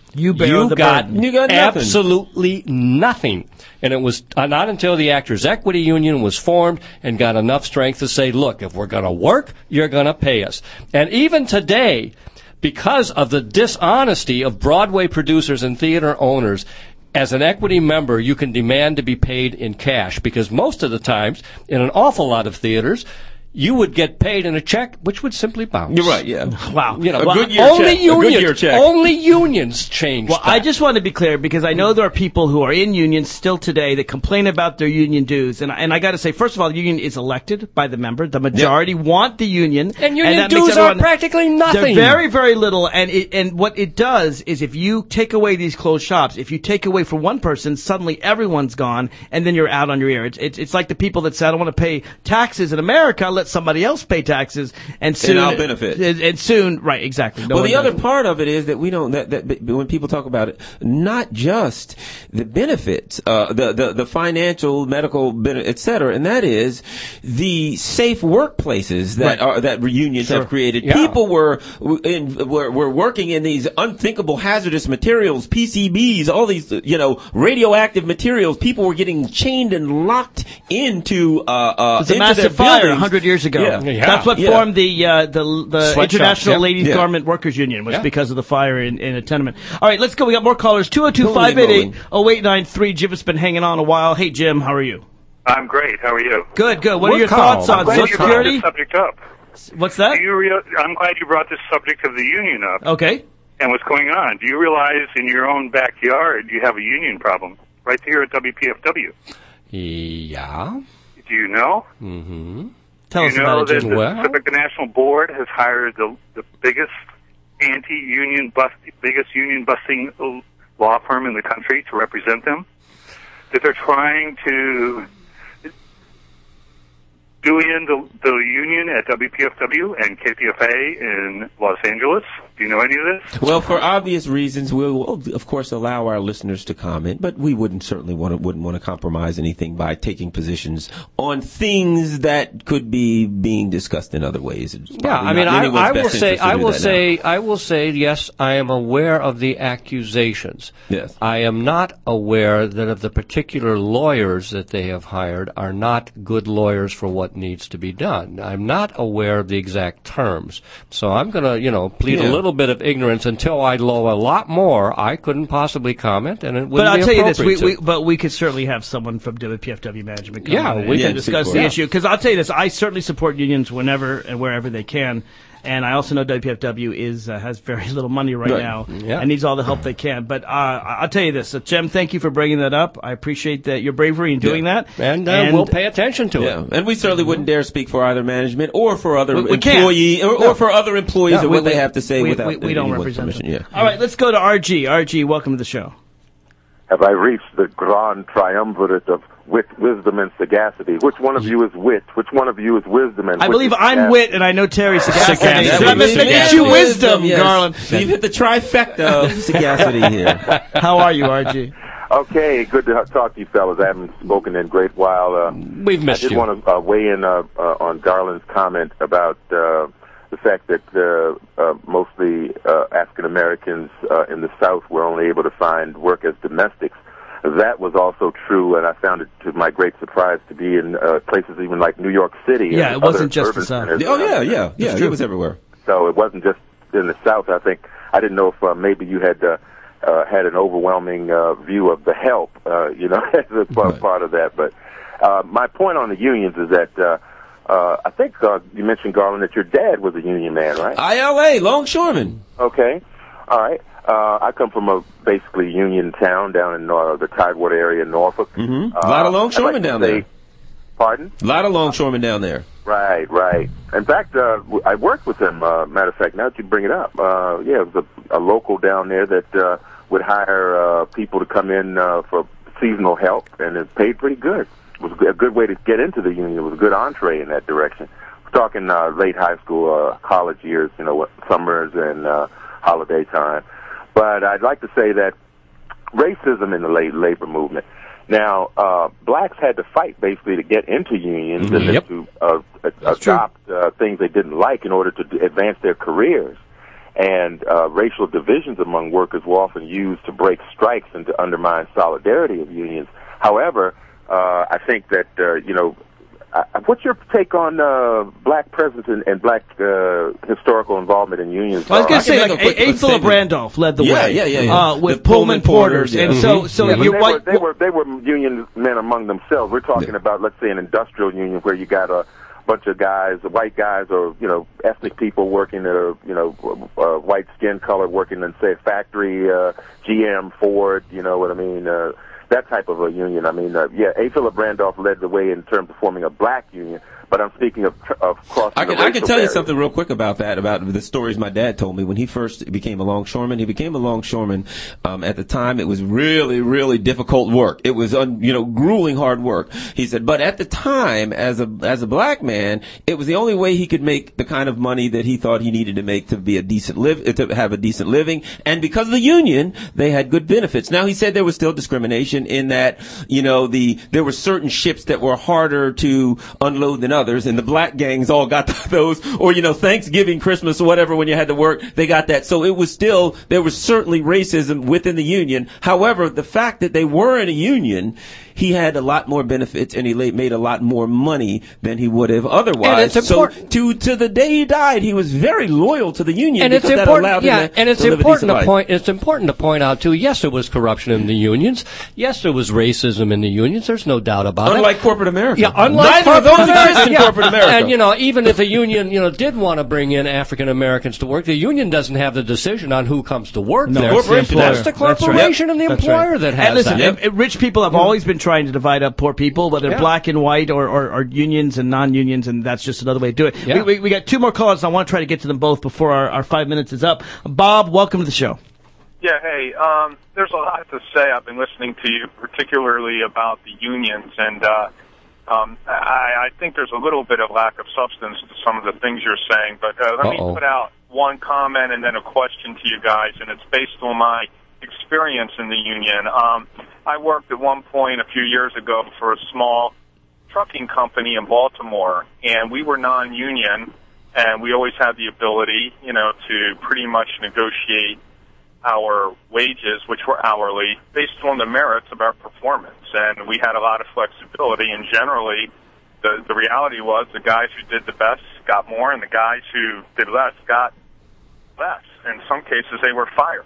You bear you the got, burden. You got nothing. absolutely nothing. And it was uh, not until the Actors Equity Union was formed and got enough strength to say, look, if we're going to work, you're going to pay us. And even today, because of the dishonesty of Broadway producers and theater owners, as an equity member, you can demand to be paid in cash, because most of the times, in an awful lot of theaters, you would get paid in a check, which would simply bounce. You're right, yeah. Wow. You know, A well, good year only check. A good unions, year check. only unions change. Well, that. I just want to be clear, because I know there are people who are in unions still today that complain about their union dues. And, and I got to say, first of all, the union is elected by the member. The majority yep. want the union. And union that dues makes are everyone, practically nothing. They're very, very little. And it, and what it does is if you take away these closed shops, if you take away from one person, suddenly everyone's gone, and then you're out on your ear. It's, it's, it's like the people that say, I don't want to pay taxes in America, let somebody else pay taxes, and soon and I'll benefit. And, and soon, right? Exactly. No well, the does. other part of it is that we don't. That, that when people talk about it, not just the benefits, uh, the the the financial, medical, benefit, et cetera, and that is the safe workplaces that right. are that unions sure. have created. Yeah. People were in were, were working in these unthinkable hazardous materials, P C Bs, all these you know radioactive materials. People were getting chained and locked into uh, uh, It was a into massive their fire a buildings. hundred years ago. Yeah. Yeah. That's what Yeah. formed the uh, the, the Sweatshops, International yeah. Ladies Yeah. Garment Workers Union, was Yeah. because of the fire in, in a tenement. All right, let's go. We got more callers. two oh two, five eight eight, oh eight nine three. Jim has been hanging on a while. Hey, Jim, how are you? I'm great. How are you? Good, good. What We're are your calm. thoughts I'm on Glad Social you brought Security? this subject up. What's that? Do you rea- I'm glad you brought this subject of the union up Okay. and what's going on. Do you realize in your own backyard you have a union problem right here at W P F W? Yeah. Do you know? Mm-hmm. Tell Do us you know about it, that Jim. the Well- Pacific National Board has hired the, the biggest anti-union bust, biggest union busting law firm in the country to represent them? That they're trying to do in the, the union at W P F W and K P F A in Los Angeles? Do you know any of this? Well, for obvious reasons, we will, of course, allow our listeners to comment, but we wouldn't certainly want to, wouldn't want to compromise anything by taking positions on things that could be being discussed in other ways. It's Yeah, I probably mean, not I, anyone's I will best say, interest to I do will that say, I will say, yes, I am aware of the accusations. Yes. I am not aware that of the particular lawyers that they have hired are not good lawyers for what needs to be done. I'm not aware of the exact terms. So I'm going to, you know, plead Yeah. a little bit of ignorance until I know a lot more. I couldn't possibly comment, and it wouldn't But I'll be tell you this, we, appropriate we, but we could certainly have someone from W P F W management come Yeah, on and we and can discuss speak the for it. issue. Because I'll tell you this, I certainly support unions whenever and wherever they can. And I also know W P F W is uh, has very little money right, Right. now Yeah. and needs all the help they can. But uh, I'll tell you this, uh, Jim, thank you for bringing that up. I appreciate that your bravery in doing Yeah. that. And, uh, we'll pay attention to Yeah, it. and we certainly wouldn't dare speak for either management or for other We- we can't. employee or, No. or for other employees No, and we- what they we- have to say we, without we, we don't anyone's represent permission. them. Yeah. All right, let's go to R G. R G, welcome to the show. Have I reached the grand triumvirate of wit, wisdom, and sagacity? Which one of you is wit? Which one of you is wisdom? And I which believe is I'm sagacity? wit and I know Terry's sagacity. Sagacity. So that makes Sagacity. makes you wisdom, yes. Garland. So you've hit the trifecta of sagacity here. How are you, R G? Okay, good to talk to you fellas. I haven't spoken in a great while. Uh, We've missed I just you. want to uh, weigh in uh, uh, on Garland's comment about uh, the fact that uh, uh, mostly uh, African Americans uh, in the South were only able to find work as domestics. That was also true, and I found it to my great surprise to be in uh, places even like New York City. Yeah, and it wasn't other just urban the South. centers. Oh yeah, yeah, yeah. true. It was everywhere. So it wasn't just in the South. I think I didn't know if uh, maybe you had uh, uh, had an overwhelming uh, view of the help, uh, you know, as a part, Right. part of that. But uh, my point on the unions is that uh, uh, I think uh, you mentioned, Garland, that your dad was a union man, right? I L A, longshoreman. Okay, all right. Uh, I come from a basically union town down in uh, the Tidewater area in Norfolk. Mm-hmm. Uh, A lot of I'd longshoremen like to down say- there. Pardon? A lot of longshoremen down there. Right, right. In fact, uh, w- I worked with them, uh, matter of fact, now that you bring it up. Uh, yeah, it was a, a local down there that uh, would hire uh, people to come in uh, for seasonal help, and it paid pretty good. It was a good way to get into the union. It was a good entree in that direction. We're talking uh, late high school, uh, college years, you know, what, summers and uh, holiday time. But I'd like to say that racism in the late labor movement. Now, uh, blacks had to fight basically to get into unions and Yep. to uh, adopt uh, things they didn't like in order to d- advance their careers. and uh, racial divisions among workers were often used to break strikes and to undermine solidarity of unions. However, uh, I think that, uh, you know, uh, what's your take on uh, black presence and, and black uh, historical involvement in unions? Well, I was going Uh, to say, like, A. A. Philip Randolph led the Yeah, way yeah, yeah, yeah. Uh, with The Pullman, Pullman Porters. Porters, yeah. And so, so Yeah, but you're they, white. were, they were they were union men among themselves. We're talking about, let's say, an industrial union where you got a bunch of guys, white guys, or you know, ethnic people working that are you know, uh, white skin color working in say a factory, uh, G M, Ford. You know what I mean? Uh, that type of a union. I mean, uh, yeah, A. Philip Randolph led the way in terms of forming a black union. But I'm speaking of, of crossing I can, the I can racial tell you barrier. something real quick about that, about the stories my dad told me when he first became a longshoreman. He became a longshoreman. Um, at the time, it was really, really difficult work. It was, un, you know, grueling hard work. He said, but at the time, as a as a black man, it was the only way he could make the kind of money that he thought he needed to make to be a decent live, to have a decent living. And because of the union, they had good benefits. Now, he said there was still discrimination in that, you know, the there were certain ships that were harder to unload than others, and the black gangs all got those, or, you know, Thanksgiving, Christmas, or whatever, when you had to work, they got that. So it was still, there was certainly racism within the union. However, the fact that they were in a union, he had a lot more benefits and he made a lot more money than he would have otherwise. And it's so important- to, to the day he died, he was very loyal to the union And because it's that important, allowed yeah, him to, and it's to live a important decent to life. point. It's important to point out too. Yes, there was corruption in the unions. Yes, there was racism in the unions. There's no doubt about it. Unlike corporate America. Yeah, unlike Neither of those corporate exist in America, yeah. corporate America. And you know, even if a union, you know, did want to bring in African Americans to work, the union doesn't have the decision on who comes to work No, there. it's the employer. That's the That's right. corporation and the That's employer right. that has And listen, that. uh, rich people have always been trying to divide up poor people, whether Yeah. black and white or, or, or unions and non-unions, and that's just another way to do it. Yeah. We, we, we got two more callers. I want to try to get to them both before our, our five minutes is up. Bob, welcome to the show. Yeah, hey, um, there's a lot to say. I've been listening to you, particularly about the unions, and uh, um, I, I think there's a little bit of lack of substance to some of the things you're saying. But uh, let Uh-oh. me put out one comment and then a question to you guys, and it's based on my experience in the union. Um, I worked at one point a few years ago for a small trucking company in Baltimore, and we were non-union, and we always had the ability, you know, to pretty much negotiate our wages, which were hourly, based on the merits of our performance. And we had a lot of flexibility, and generally the, the reality was the guys who did the best got more, and the guys who did less got less. In some cases, they were fired.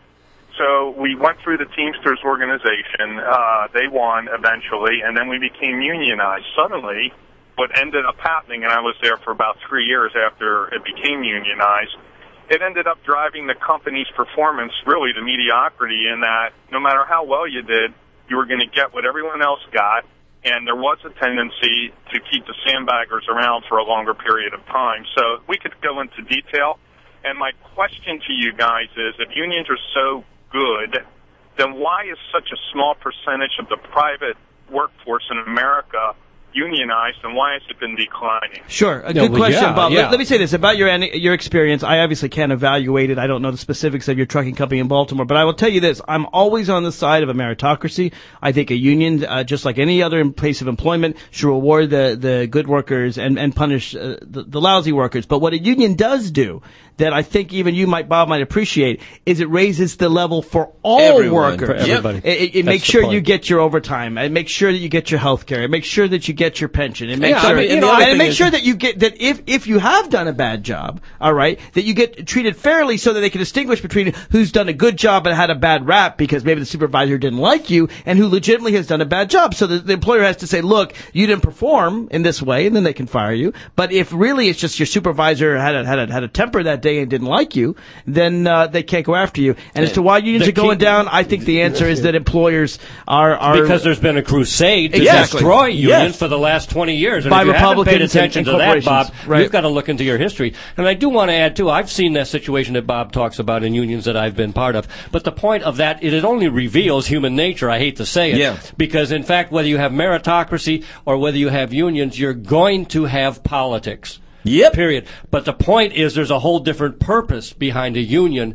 So we went through the Teamsters organization. Uh, they won eventually, and then we became unionized. Suddenly, what ended up happening, and I was there for about three years after it became unionized, it ended up driving the company's performance really to mediocrity, in that no matter how well you did, you were going to get what everyone else got, and there was a tendency to keep the sandbaggers around for a longer period of time. So we could go into detail, and my question to you guys is, if unions are so good, then why is such a small percentage of the private workforce in America unionized, and why has it been declining? Sure, a No, good well, question, yeah, Bob. yeah. Let, let me say this about your your experience. I obviously can't evaluate it. I don't know the specifics of your trucking company in Baltimore, but I will tell you this: I'm always on the side of a meritocracy. I think a union, uh, just like any other place of employment, should reward the the good workers and and punish uh, the, the lousy workers. But what a union does do, that I think even you, might Bob, might appreciate, is it raises the level for all Everyone, workers. for everybody. It, it, it That's makes the sure point. you get your overtime. It makes sure that you get your health care. It makes sure that you get your pension. It makes Yeah, sure, I mean, you and know, the other and it thing makes is- sure that you get that if if you have done a bad job, all right, that you get treated fairly, so that they can distinguish between who's done a good job and had a bad rap because maybe the supervisor didn't like you, and who legitimately has done a bad job. So the, the employer has to say, look, you didn't perform in this way, and then they can fire you. But if really it's just your supervisor had a, had a, had a temper that day and didn't like you, then uh, they can't go after you. And as to why unions The are going key- down, I think the answer is that employers are are Because there's been a crusade to Exactly. destroy unions Yes. for the last twenty years. And By if you haven't paid Republicans and- attention and to that, Bob, corporations. Right. you've got to look into your history. And I do want to add, too, I've seen that situation that Bob talks about in unions that I've been part of. But the point of that, it only reveals human nature, I hate to say it. Yeah. Because, in fact, whether you have meritocracy or whether you have unions, you're going to have politics. Yep. Period. But the point is there's a whole different purpose behind a union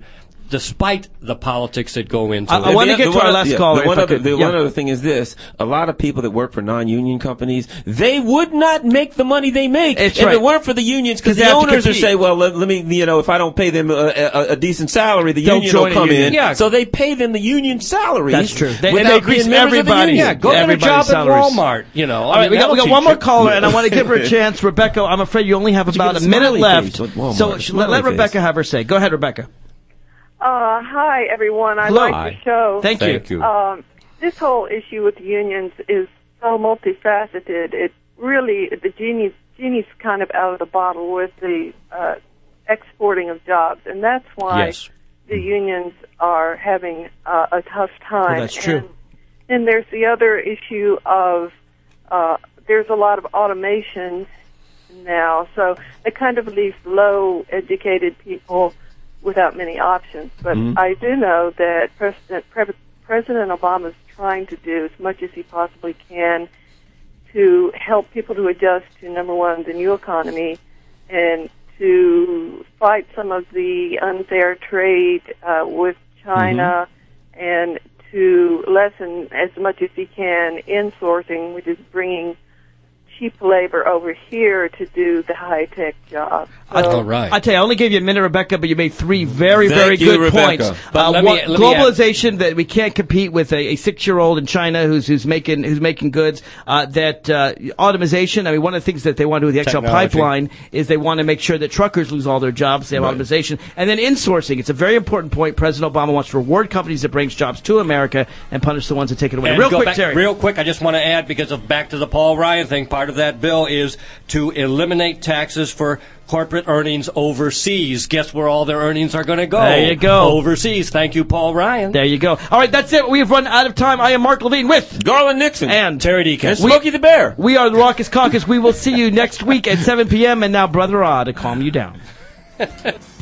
despite the politics that go into I, it. I want to get to our last yeah, caller. The, one if I other, could. the Yeah. one other thing is this: a lot of people that work for non-union companies, they would not make the money they make It's if right. it weren't for the unions, because they the have to owners are compete. say, "Well, let, let me, you know, if I don't pay them a, a, a decent salary, the They'll union join will a come union. in." Yeah. So they pay them the union salaries. That's true. They, without they increase being members of the everybody. union. Yeah, go get a everybody's job salaries. at Walmart. You know, All right, we got, we got one more caller, and I want to give her a chance. Rebecca, I'm afraid you only have about give a a minute smiley left. face with Walmart, So a sh- smiley let, let face. Rebecca have her say. Go ahead, Rebecca. Uh, hi, everyone. I Hello. like Hi. the show. Thank, Thank you. you. Um, this whole issue with the unions is so multifaceted. It really, the genie's, genie's kind of out of the bottle with the uh, exporting of jobs, and that's why Yes. the unions are having uh, a tough time. Well, that's true. And then there's the other issue of uh, there's a lot of automation now, so it kind of leaves low-educated people without many options. But Mhm. I do know that President Pre- President Obama is trying to do as much as he possibly can to help people to adjust to, number one, the new economy, and to fight some of the unfair trade uh, with China, and to lessen as much as he can insourcing, which is bringing cheap labor over here to do the high-tech jobs. I, All right. I tell you, I only gave you a minute, Rebecca, but you made three very, Thank very you, good Rebecca. points. But Uh, let me- one- let me add- globalization, that we can't compete with a, a six-year-old in China who's who's making who's making goods. Uh, that uh, automation. I mean, one of the things that they want to do with the X L Technology. pipeline is they want to make sure that truckers lose all their jobs. They have Right. automation, and then insourcing. It's a very important point. President Obama wants to reward companies that brings jobs to America and punish the ones that take it away. And Real go quick, back- Terry. Real quick, I just want to add, because of back to the Paul Ryan thing, part of that bill is to eliminate taxes for corporate earnings overseas. Guess where all their earnings are going to go? There you go. Overseas. Thank you, Paul Ryan. There you go. All right, that's it. We have run out of time. I am Mark Levine with Garland Nixon and Terry Deacon. and Smokey the Bear. We are the Raucous Caucus. We will see you next week at seven p.m. And now, Brother Ah, to calm you down.